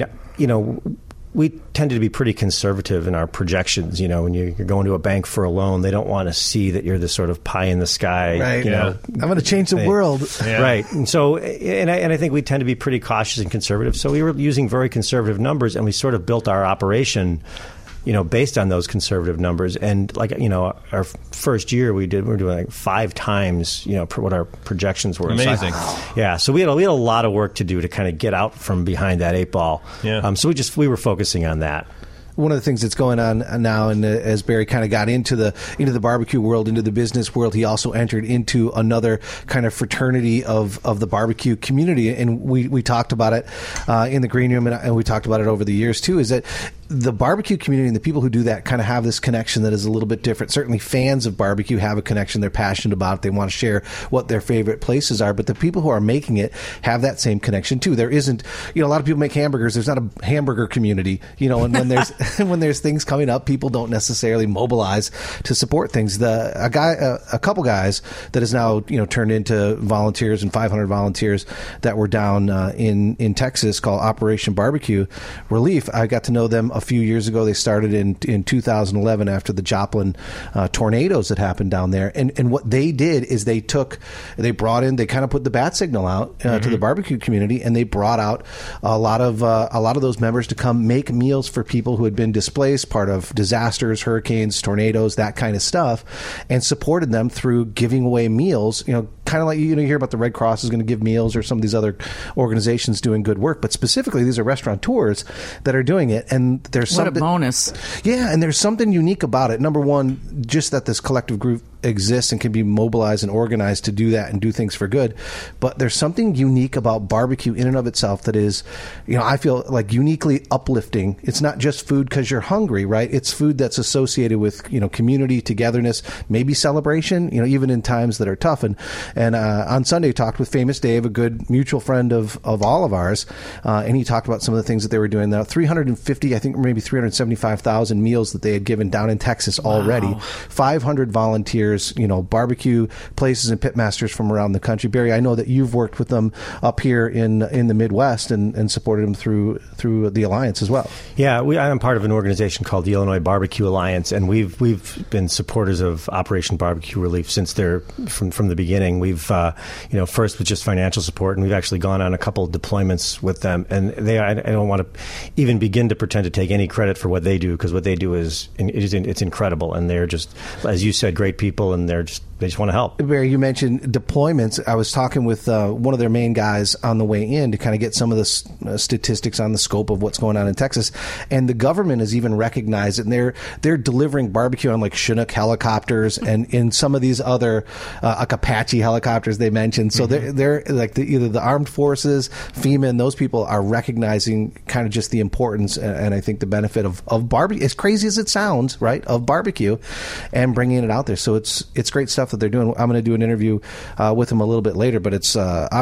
we tended to be pretty conservative in our projections. When you're going to a bank for a loan, they don't want to see that you're this sort of pie in the sky. Right. I'm going to change the world. Yeah. Right. And so, and I think we tend to be pretty cautious and conservative. So we were using very conservative numbers, and we sort of built our operation, based on those conservative numbers. And our first year we're doing 5 times, what our projections were. Amazing. Yeah. So we had a lot of work to do to kind of get out from behind that 8 ball. Yeah. So we were focusing on that. One of the things that's going on now, and as Barry kind of got into the barbecue world, into the business world, he also entered into another kind of fraternity of the barbecue community, and we talked about it in the green room, and we talked about it over the years too. Is that the barbecue community and the people who do that kind of have this connection that is a little bit different. Certainly, fans of barbecue have a connection; they're passionate about it. They want to share what their favorite places are. But the people who are making it have that same connection too. There isn't, a lot of people make hamburgers. There's not a hamburger community, and when there's when there's things coming up, people don't necessarily mobilize to support things. A couple guys that is now turned into volunteers, and 500 volunteers that were down in Texas, called Operation Barbecue Relief. I got to know them a few years ago. They started in 2011 after the Joplin tornadoes that happened down there. And what they did is they kind of put the bat signal out to the barbecue community, and they brought out a lot of those members to come make meals for people who had been displaced, part of disasters, hurricanes, tornadoes, that kind of stuff, and supported them through giving away meals. Kind of like you hear about the Red Cross is going to give meals, or some of these other organizations doing good work, but specifically these are restaurateurs that are doing it. And there's what a bonus. Yeah, and there's something unique about it. Number one, just that this collective group exists and can be mobilized and organized to do that and do things for good. But there's something unique about barbecue in and of itself that is, I feel like uniquely uplifting. It's not just food because you're hungry, right? It's food that's associated with, community, togetherness, maybe celebration, even in times that are tough. And on Sunday, talked with Famous Dave, a good mutual friend of all of ours, and he talked about some of the things that they were doing. Now, 350, I think maybe 375,000 meals that they had given down in Texas already. 500 volunteers, barbecue places and pitmasters from around the country. Barry, I know that you've worked with them up here in the Midwest and supported them through the Alliance as well. Yeah, I'm part of an organization called the Illinois Barbecue Alliance, and we've been supporters of Operation Barbecue Relief since from the beginning. We've first with just financial support, and we've actually gone on a couple deployments with them. And I don't want to even begin to pretend to take any credit for what they do, because what they do it's incredible, and they're just, as you said, great people, and they just want to help. Barry, you mentioned deployments. I was talking with one of their main guys on the way in to kind of get some of the statistics on the scope of what's going on in Texas, and the government has even recognized it, and they're delivering barbecue on like Chinook helicopters and in some of these other like Apache helicopters they mentioned. So they're like either the armed forces, FEMA, and those people are recognizing kind of just the importance and I think the benefit of barbecue, as crazy as it sounds, right, of barbecue, and bringing it out there. So it's great stuff that they're doing. I'm going to do an interview with them a little bit later, but it's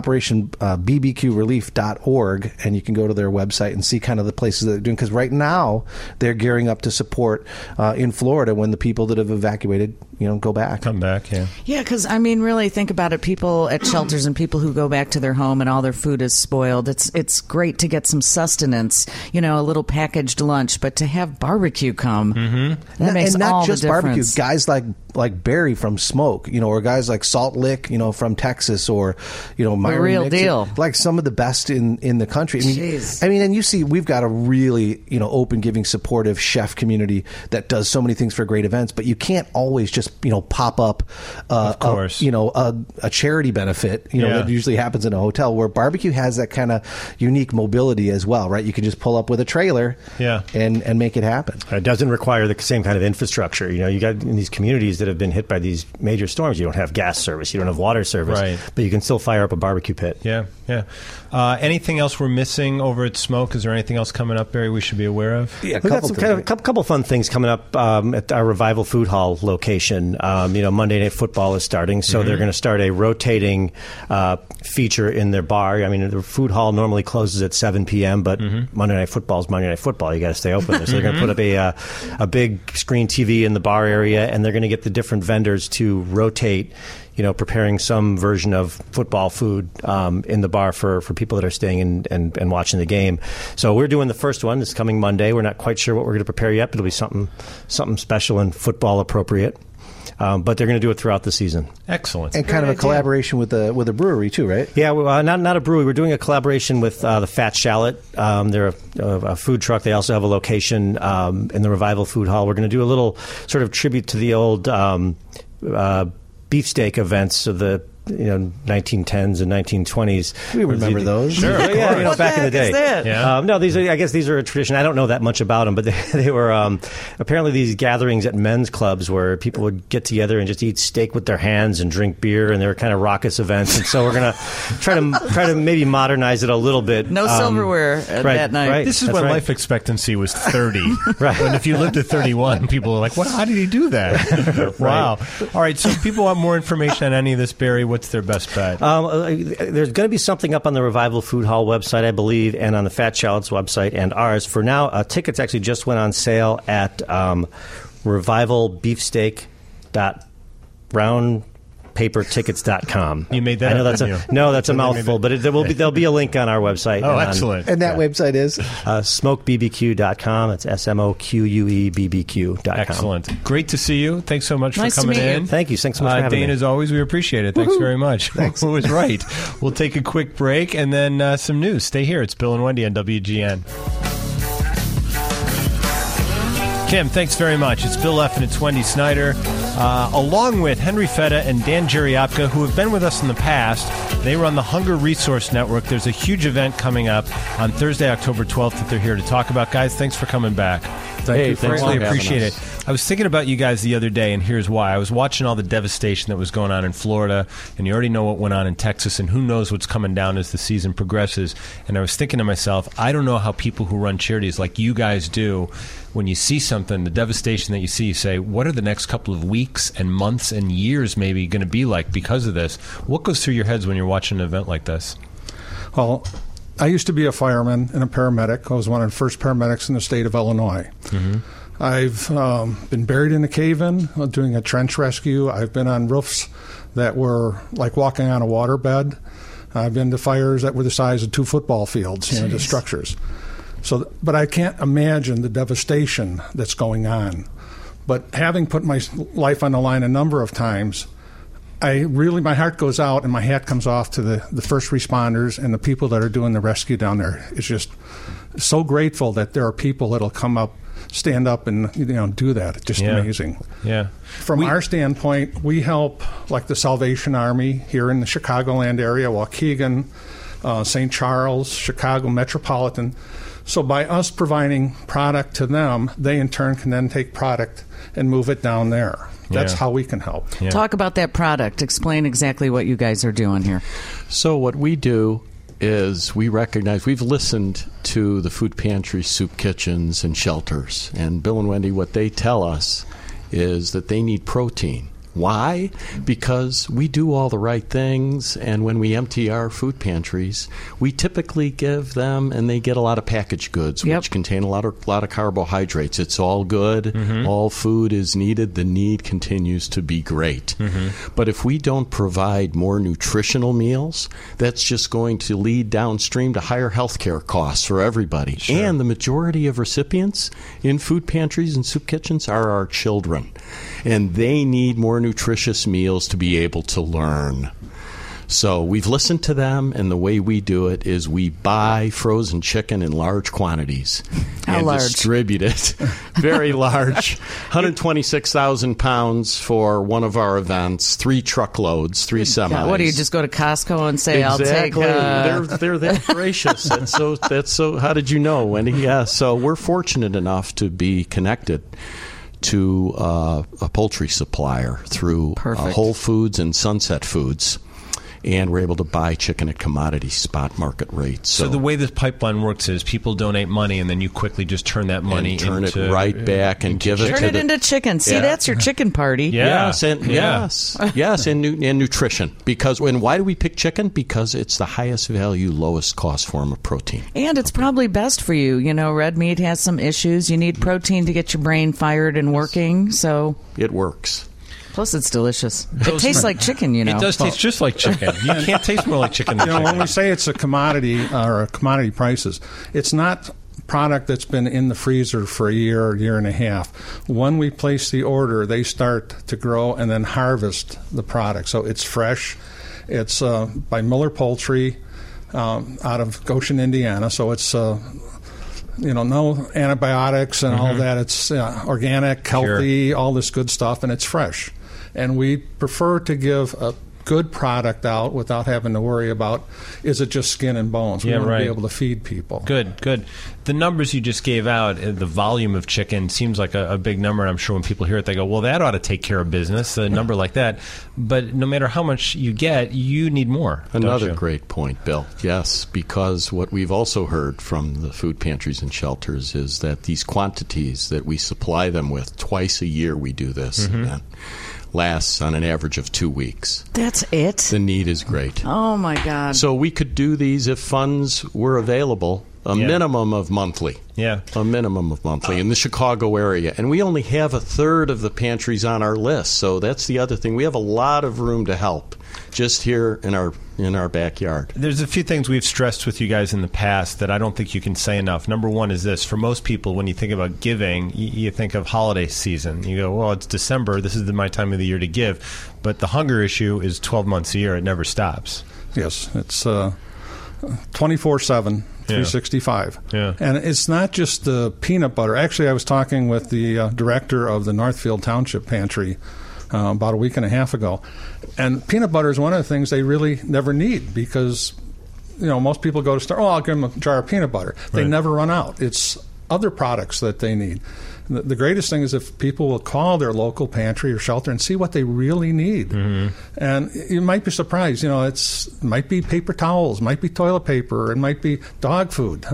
operationbbqrelief.org, and you can go to their website and see kind of the places that they're doing, because right now they're gearing up to support in Florida when the people that have evacuated go back. Come back, yeah. Yeah, because, really think about it. People at shelters and people who go back to their home and all their food is spoiled. It's great to get some sustenance, a little packaged lunch, but to have barbecue come, that makes and not all just the difference. Barbecue, guys like Barry from Smoke, or guys like Salt Lick, from Texas, or Myron real Nixon, deal, like some of the best in the country. And you see, we've got a really open, giving, supportive chef community that does so many things for great events, but you can't always just pop up of course a charity benefit that usually happens in a hotel, where barbecue has that kind of unique mobility as well, right? You can just pull up with a trailer and make it happen. It doesn't require the same kind of infrastructure. You got in these communities that have been hit by these major storms, you don't have gas service, you don't have water service, right, but you can still fire up a barbecue pit. Anything else we're missing over at Smoke? Is there anything else coming up, Barry, we should be aware of? We've got some couple fun things coming up at our Revival Food Hall location. Monday Night Football is starting, so they're going to start a rotating feature in their bar. The food hall normally closes at 7 p.m., but Monday Night Football is Monday Night Football. You got to stay open there. So they're going to put up a big screen TV in the bar area, and they're going to get the different vendors to rotate, preparing some version of football food in the bar for people that are staying and watching the game. So we're doing the first one this coming Monday. We're not quite sure what we're going to prepare yet, but it'll be something special and football appropriate. But they're going to do it throughout the season. Excellent. And kind of a collaboration with a brewery too, right? Yeah, not a brewery. We're doing a collaboration with the Fat Shallot. They're a food truck. They also have a location in the Revival Food Hall. We're going to do a little sort of tribute to the old beefsteak events of the 1910s and 1920s. We remember those. Sure. Back in the day. Yeah. No, I guess these are a tradition. I don't know that much about them, but they were apparently these gatherings at men's clubs where people would get together and just eat steak with their hands and drink beer, and they were kind of raucous events. And so we're going to try to maybe modernize it a little bit. No silverware that night. Right. This is when life expectancy was 30. Right. And if you lived to 31, people were like, "What? How did he do that?" Wow. All right. So if people want more information on any of this, Barry, what's their best bet? There's going to be something up on the Revival Food Hall website, I believe, and on the Fat Shallot's website and ours. For now, tickets actually just went on sale at revivalbeefsteak.roundpapertickets.com. You made that I know up, that's a mouthful, but there'll be a link on our website. Oh, excellent. And that website is? SmokeBBQ.com. It's SMOQUEBBQ.com. Excellent. Great to see you. Thanks so much for coming in. Thank you. Thanks so much for having Dane, me. as always, we appreciate it. Thanks very much. Thanks. Who was right. We'll take a quick break and then some news. Stay here. It's Bill and Wendy on WGN. Kim, thanks very much. It's Bill F. and it's Wendy Snyder, along with Henry Fetta and Dan Jeriopka, who have been with us in the past. They run the Hunger Resource Network. There's a huge event coming up on Thursday, October 12th that they're here to talk about. Guys, thanks for coming back. Thank you. Really appreciate it. I was thinking about you guys the other day, and here's why. I was watching all the devastation that was going on in Florida, and you already know what went on in Texas, and who knows what's coming down as the season progresses. And I was thinking to myself, I don't know how people who run charities like you guys do, when you see something, the devastation that you see, you say, what are the next couple of weeks and months and years maybe going to be like because of this? What goes through your heads when you're watching an event like this? Well, I used to be a fireman and a paramedic. I was one of the first paramedics in the state of Illinois. Mm-hmm. I've been buried in a cave-in doing a trench rescue. I've been on roofs that were like walking on a waterbed. I've been to fires that were the size of 2 football fields, the structures. So, but I can't imagine the devastation that's going on. But having put my life on the line a number of times, my heart goes out and my hat comes off to the first responders and the people that are doing the rescue down there. It's just so grateful that there are people that'll come up, stand up and do that. It's just amazing. Yeah. From our standpoint, we help like the Salvation Army here in the Chicagoland area, Waukegan, St. Charles, Chicago Metropolitan. So by us providing product to them, they in turn can then take product and move it down there. That's how we can help. Yeah. Talk about that product. Explain exactly what you guys are doing here. So what we do is we recognize, we've listened to the food pantries, soup kitchens, and shelters. And Bill and Wendy, what they tell us is that they need protein. Why? Because we do all the right things, and when we empty our food pantries, we typically give them, and they get a lot of packaged goods, which contain a lot of carbohydrates. It's all good. Mm-hmm. All food is needed. The need continues to be great. Mm-hmm. But if we don't provide more nutritional meals, that's just going to lead downstream to higher health care costs for everybody. Sure. And the majority of recipients in food pantries and soup kitchens are our children, and they need more nutritious meals to be able to learn. So we've listened to them, and the way we do it is we buy frozen chicken in large quantities and distribute it. Very large. 126,000 pounds for one of our events, 3 truckloads, 3 semis. What do you just go to Costco and say, exactly. I'll take They're that gracious. That's so how did you know, Wendy? Yeah, so we're fortunate enough to be connected to a poultry supplier through Whole Foods and Sunset Foods, and we're able to buy chicken at commodity spot market rates. So the way this pipeline works is people donate money, and then you quickly just turn that money into... it right back and give it to... Turn it into chicken. See, that's your chicken party. Yeah. Yes, and nutrition. And why do we pick chicken? Because it's the highest value, lowest cost form of protein. And it's probably best for you. Red meat has some issues. You need protein to get your brain fired and working, so... It works. Plus, it's delicious. It tastes like chicken, It does taste just like chicken. You can't taste more like chicken than chicken. When we say it's a commodity or commodity prices, it's not product that's been in the freezer for a year or year and a half. When we place the order, they start to grow and then harvest the product. So it's fresh. It's by Miller Poultry out of Goshen, Indiana. So it's... no antibiotics and all that. It's organic, healthy, all this good stuff, and it's fresh. And we prefer to give a good product out without having to worry about, is it just skin and bones? We want to be able to feed people. Good. The numbers you just gave out, the volume of chicken seems like a big number. And I'm sure when people hear it, they go, well, that ought to take care of business, a number like that. But no matter how much you get, you need more. Another great point, Bill. Yes, because what we've also heard from the food pantries and shelters is that these quantities that we supply them with, twice a year we do this, lasts on an average of 2 weeks. That's it? The need is great. Oh, my God. So we could do these if funds were available, minimum of monthly. Yeah. A minimum of monthly in the Chicago area. And we only have 1/3 of the pantries on our list. So that's the other thing. We have a lot of room to help just here in our backyard. There's a few things we've stressed with you guys in the past that I don't think you can say enough. Number one is this. For most people, when you think about giving, you think of holiday season. You go, well, it's December. This is my time of the year to give. But the hunger issue is 12 months a year. It never stops. Yes. It's 24/7. 365. Yeah. And it's not just the peanut butter. Actually, I was talking with the director of the Northfield Township Pantry about a week and a half ago. And peanut butter is one of the things they really never need because, most people go to store, I'll give them a jar of peanut butter. They never run out. It's other products that they need. The greatest thing is if people will call their local pantry or shelter and see what they really need. Mm-hmm. And you might be surprised. You know, it might be paper towels, might be toilet paper, it might be dog food.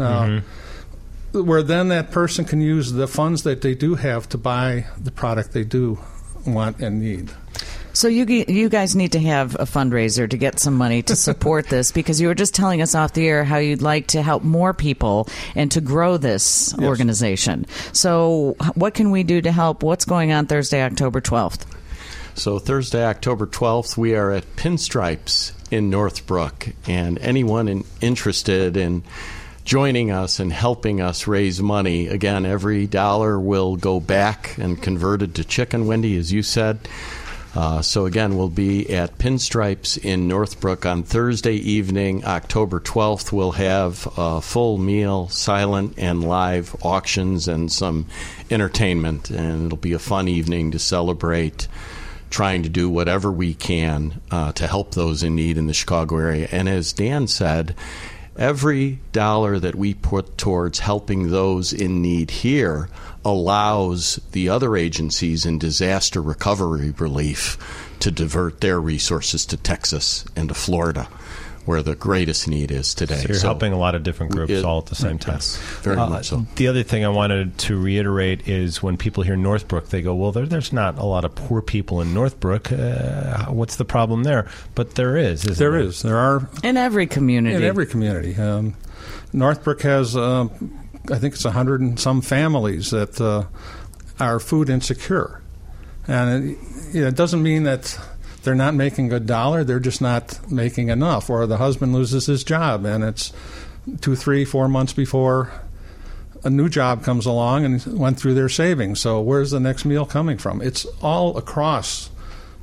Where then that person can use the funds that they do have to buy the product they do want and need. So you guys need to have a fundraiser to get some money to support this, because you were just telling us off the air how you'd like to help more people and to grow this organization. So what can we do to help? What's going on Thursday, October 12th? So Thursday, October 12th, we are at Pinstripes in Northbrook, and anyone interested in joining us and helping us raise money, again, every dollar will go back and converted to chicken, Wendy, as you said. So again, we'll be at Pinstripes in Northbrook on Thursday evening, October 12th. We'll have a full meal, silent and live auctions, and some entertainment. And it'll be a fun evening to celebrate trying to do whatever we can to help those in need in the Chicago area. And as Dan said, every dollar that we put towards helping those in need here allows the other agencies in disaster recovery relief to divert their resources to Texas and to Florida, where the greatest need is today. So you're helping a lot of different groups all at the same time. Yes, very much so. The other thing I wanted to reiterate is when people hear Northbrook, they go, well, there's not a lot of poor people in Northbrook. What's the problem there? But there is, isn't there? There is. There are. In every community. In every community. Northbrook has, I think it's 100 and some families that are food insecure. And it doesn't mean that they're not making a good dollar, they're just not making enough. Or the husband loses his job, and it's 2, 3, 4 months before a new job comes along and went through their savings. So where's the next meal coming from? It's all across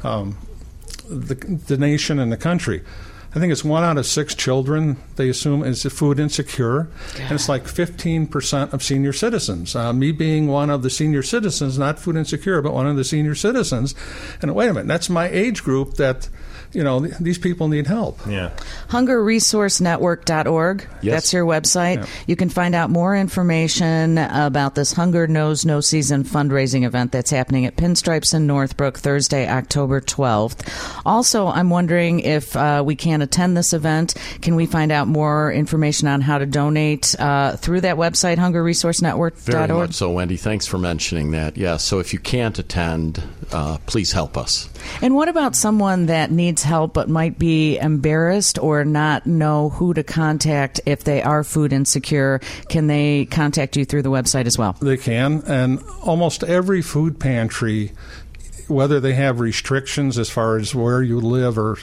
the nation and the country. I think it's 1 out of 6 children they assume is food insecure, and it's like 15% of senior citizens. Me being one of the senior citizens, not food insecure, but one of the senior citizens. And wait a minute, that's my age group that, these people need help. Yeah. HungerResourceNetwork.org. Yes. That's your website. Yeah. You can find out more information about this Hunger Knows No Season fundraising event that's happening at Pinstripes in Northbrook Thursday, October 12th. Also, I'm wondering if we can attend this event. Can we find out more information on how to donate through that website, HungerResourceNetwork.org? Very much so, Wendy. Thanks for mentioning that. Yeah, so if you can't attend, please help us. And what about someone that needs help but might be embarrassed or not know who to contact if they are food insecure? Can they contact you through the website as well? They can, and almost every food pantry, whether they have restrictions as far as where you live or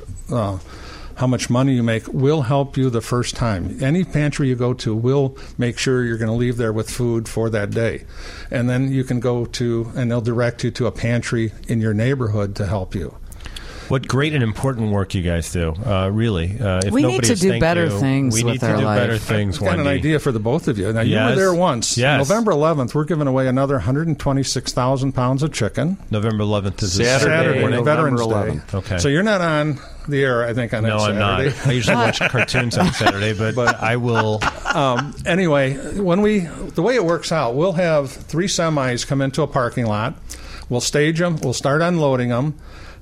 how much money you make, will help you the first time. Any pantry you go to will make sure you're going to leave there with food for that day. And then you can go to, and they'll direct you to a pantry in your neighborhood to help you. What great and important work you guys do, really. If we need to do better things with our life. We need to do better things, Wendy. I've got an idea for the both of you. Now, you were there once. Yes. November 11th, we're giving away another 126,000 pounds of chicken. November 11th is Saturday Veterans 11th. Day. Okay. So you're not on the air, I think, on that Saturday. No, I'm not. I usually watch cartoons on Saturday, but I will. Anyway, the way it works out, we'll have 3 semis come into a parking lot. We'll stage them. We'll start unloading them.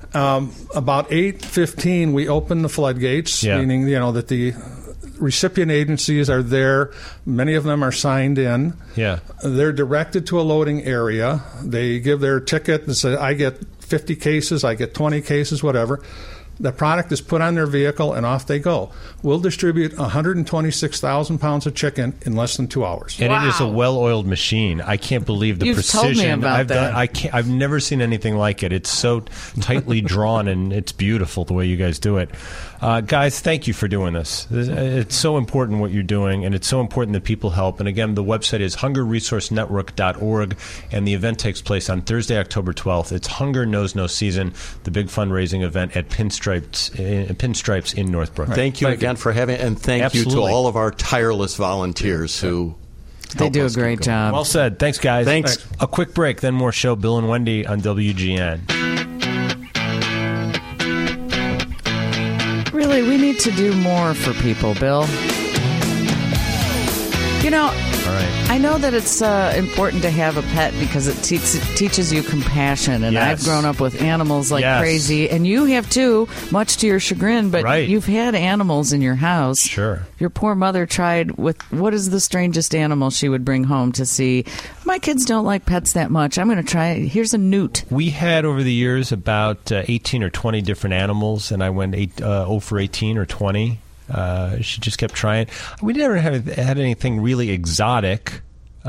About 8:15, we open the floodgates, meaning that the recipient agencies are there. Many of them are signed in. Yeah, they're directed to a loading area. They give their ticket and say, "I get 50 cases. I get 20 cases, whatever." The product is put on their vehicle, and off they go. We'll distribute 126,000 pounds of chicken in less than 2 hours. And it is a well-oiled machine. I can't believe the precision. You've told me about that. I've never seen anything like it. It's so tightly drawn, and it's beautiful the way you guys do it. Guys, thank you for doing this. It's so important what you're doing, and it's so important that people help. And again, the website is HungerResourceNetwork.org, and the event takes place on Thursday, October 12th. It's Hunger Knows No Season, the big fundraising event at Pinstripes in Northbrook. Right. Thank you again for having, and thank you to all of our tireless volunteers who they do a great job. Well said. Thanks, guys. Thanks. A quick break, then more show. Bill and Wendy on WGN. Really, we need to do more for people, Bill. All right. I know that it's important to have a pet because it teaches you compassion. And I've grown up with animals like crazy. And you have too, much to your chagrin. But you've had animals in your house. Sure. Your poor mother tried with, what is the strangest animal she would bring home to see? My kids don't like pets that much. I'm going to try. Here's a newt. We had over the years about 18 or 20 different animals. And I went 0 for 18 or 20. She just kept trying. We never had anything really exotic,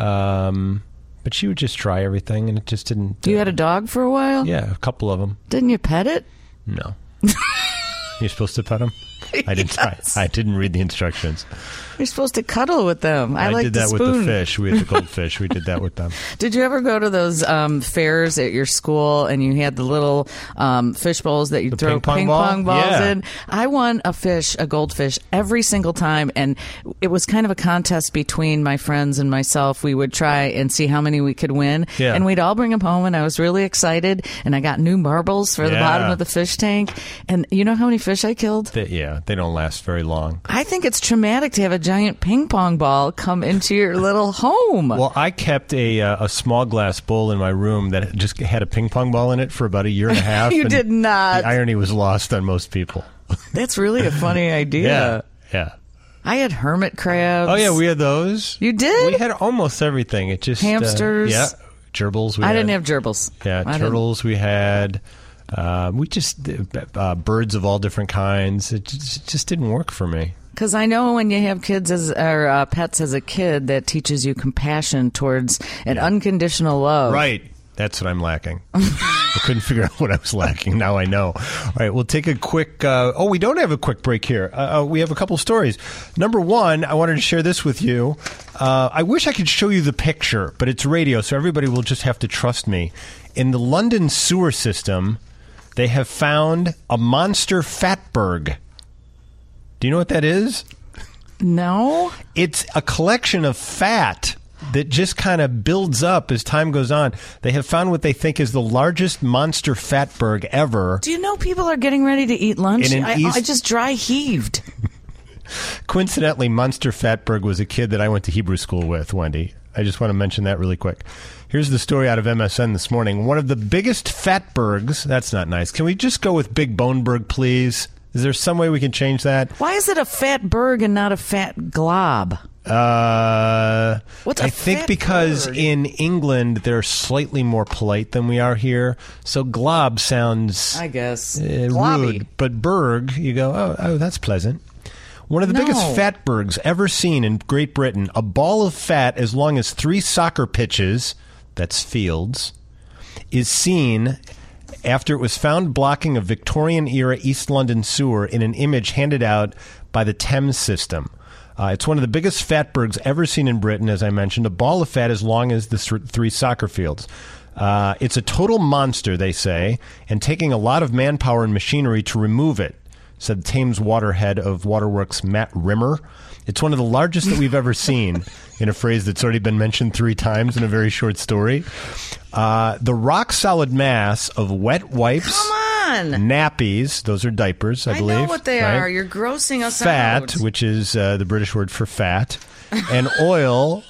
but she would just try everything, and it just didn't. You had a dog for a while? Yeah, a couple of them. Didn't you pet it? No. You're supposed to pet them? I didn't. Yes. I didn't read the instructions. You're supposed to cuddle with them. I like did that the with the fish. We had the goldfish. We did that with them. Did you ever go to those fairs at your school and you had the little fish bowls that you throw ping pong balls in? I won a goldfish, every single time, and it was kind of a contest between my friends and myself. We would try and see how many we could win, and we'd all bring them home, and I was really excited, and I got new marbles for the bottom of the fish tank. And you know how many fish I killed? They don't last very long. I think it's traumatic to have a giant ping pong ball come into your little home. Well, I kept a small glass bowl in my room that just had a ping pong ball in it for about a year and a half. You did not. The irony was lost on most people. That's really a funny idea. Yeah. I had hermit crabs. Oh, yeah, we had those. You did? We had almost everything. It just hamsters. Gerbils. I didn't have gerbils. Yeah, turtles we had. We just birds of all different kinds. It just didn't work for me. Because I know when you have kids or pets as a kid, that teaches you compassion towards an unconditional love. Right. That's what I'm lacking. I couldn't figure out what I was lacking. Now I know. All right, we'll take a quick... we don't have a quick break here. We have a couple stories. Number one, I wanted to share this with you. I wish I could show you the picture, but it's radio, so everybody will just have to trust me. In the London sewer system, they have found a monster fatberg. Do you know what that is? No. It's a collection of fat that just kind of builds up as time goes on. They have found what they think is the largest monster fatberg ever. Do you know people are getting ready to eat lunch? I just dry heaved. Coincidentally, Monster Fatberg was a kid that I went to Hebrew school with, Wendy. I just want to mention that really quick. Here's the story out of MSN this morning. One of the biggest fatbergs... That's not nice. Can we just go with Big Boneberg, please? Is there some way we can change that? Why is it a fat berg and not a fat glob? What's I think because bird? In England they're slightly more polite than we are here. So glob sounds, I guess, rude. But berg, you go, oh, that's pleasant. One of the biggest fatbergs ever seen in Great Britain. A ball of fat as long as 3 soccer pitches, that's fields, is seen after it was found blocking a Victorian-era East London sewer in an image handed out by the Thames system. It's one of the biggest fatbergs ever seen in Britain, as I mentioned, a ball of fat as long as the 3 soccer fields. It's a total monster, they say, and taking a lot of manpower and machinery to remove it, said Thames Water head of Waterworks Matt Rimmer. It's one of the largest that we've ever seen, in a phrase that's already been mentioned 3 times in a very short story. The rock-solid mass of wet wipes, nappies, those are diapers, I believe. I know what they are. You're grossing us out. Fat, which is the British word for fat, and oil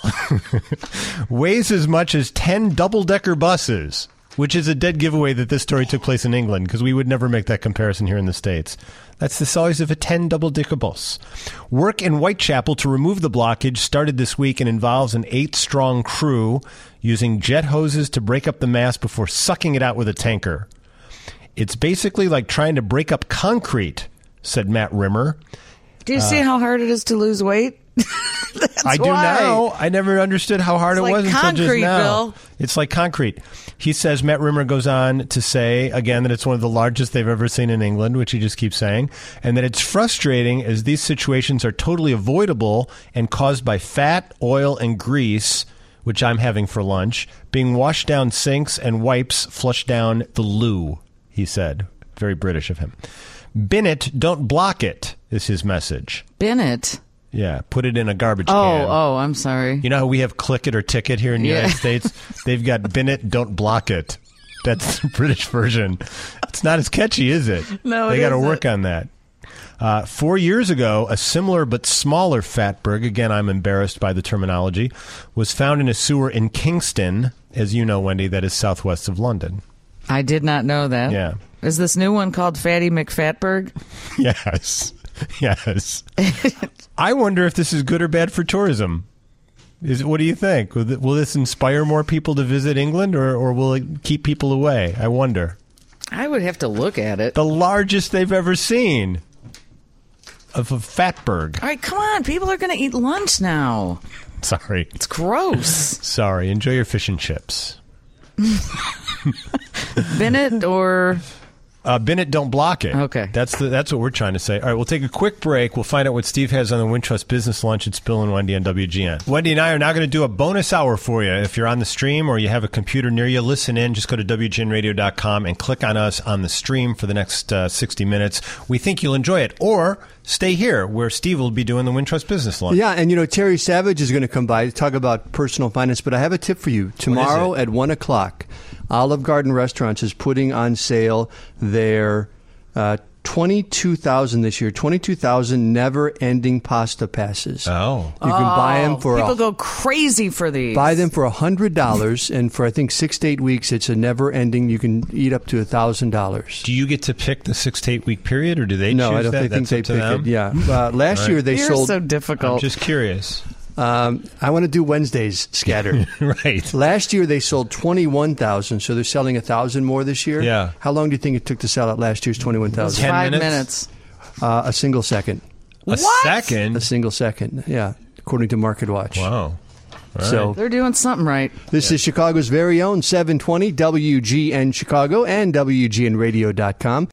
weighs as much as 10 double-decker buses, which is a dead giveaway that this story took place in England, because we would never make that comparison here in the States. That's the size of a 10 double-decker bus. Work in Whitechapel to remove the blockage started this week and involves an 8-strong crew using jet hoses to break up the mass before sucking it out with a tanker. It's basically like trying to break up concrete, said Matt Rimmer. Do you see how hard it is to lose weight? I do now. I never understood how hard it was until just now. Bill. It's like concrete. He says, Matt Rimmer goes on to say, again, that it's one of the largest they've ever seen in England, which he just keeps saying, and that it's frustrating as these situations are totally avoidable and caused by fat, oil, and grease, which I'm having for lunch, being washed down sinks and wipes flushed down the loo, he said. Very British of him. Bin it, don't block it, is his message. Bin it? Yeah, put it in a garbage can. Oh, I'm sorry. You know how we have click it or ticket here in the United States? They've got bin it, don't block it. That's the British version. It's not as catchy, is it? No, they got to work on that. 4 years ago, a similar but smaller fatberg, again, I'm embarrassed by the terminology, was found in a sewer in Kingston, as you know, Wendy, that is southwest of London. I did not know that. Yeah. Is this new one called Fatty McFatberg? Yes. Yes. I wonder if this is good or bad for tourism. What do you think? Will this inspire more people to visit England, or will it keep people away? I wonder. I would have to look at it. The largest they've ever seen of a fatberg. All right, come on. People are going to eat lunch now. Sorry. It's gross. Sorry. Enjoy your fish and chips. Bennett or... Bennett, don't block it. Okay. That's what we're trying to say. All right, we'll take a quick break. We'll find out what Steve has on the Wintrust Business Lunch. It's Bill and Wendy on WGN. Wendy and I are now going to do a bonus hour for you. If you're on the stream or you have a computer near you, listen in. Just go to WGNradio.com and click on us on the stream for the next 60 minutes. We think you'll enjoy it. Or stay here where Steve will be doing the Wintrust Business Lunch. Yeah, and Terry Savage is going to come by to talk about personal finance. But I have a tip for you. Tomorrow at 1 o'clock, Olive Garden Restaurants is putting on sale their 22,000 this year, 22,000 never-ending pasta passes. Oh. You can buy them for... People go crazy for these. Buy them for $100, and for, I think, 6 to 8 weeks, it's a never-ending... You can eat up to $1,000. Do you get to pick the 6 to 8 week period, or do they choose that? No, I don't think they pick it. Yeah. Last year, they You're sold... so difficult. I'm just curious. I want to do Wednesdays scattered. Right. Last year they sold 21,000, so they're selling 1,000 more this year. Yeah. How long do you think it took to sell out last year's 21,000? 10 5 minutes? A single second. A second? A single second. Yeah, according to MarketWatch. Wow. Right. So they're doing something right. This is Chicago's very own 720 WGN Chicago and WGNradio.com.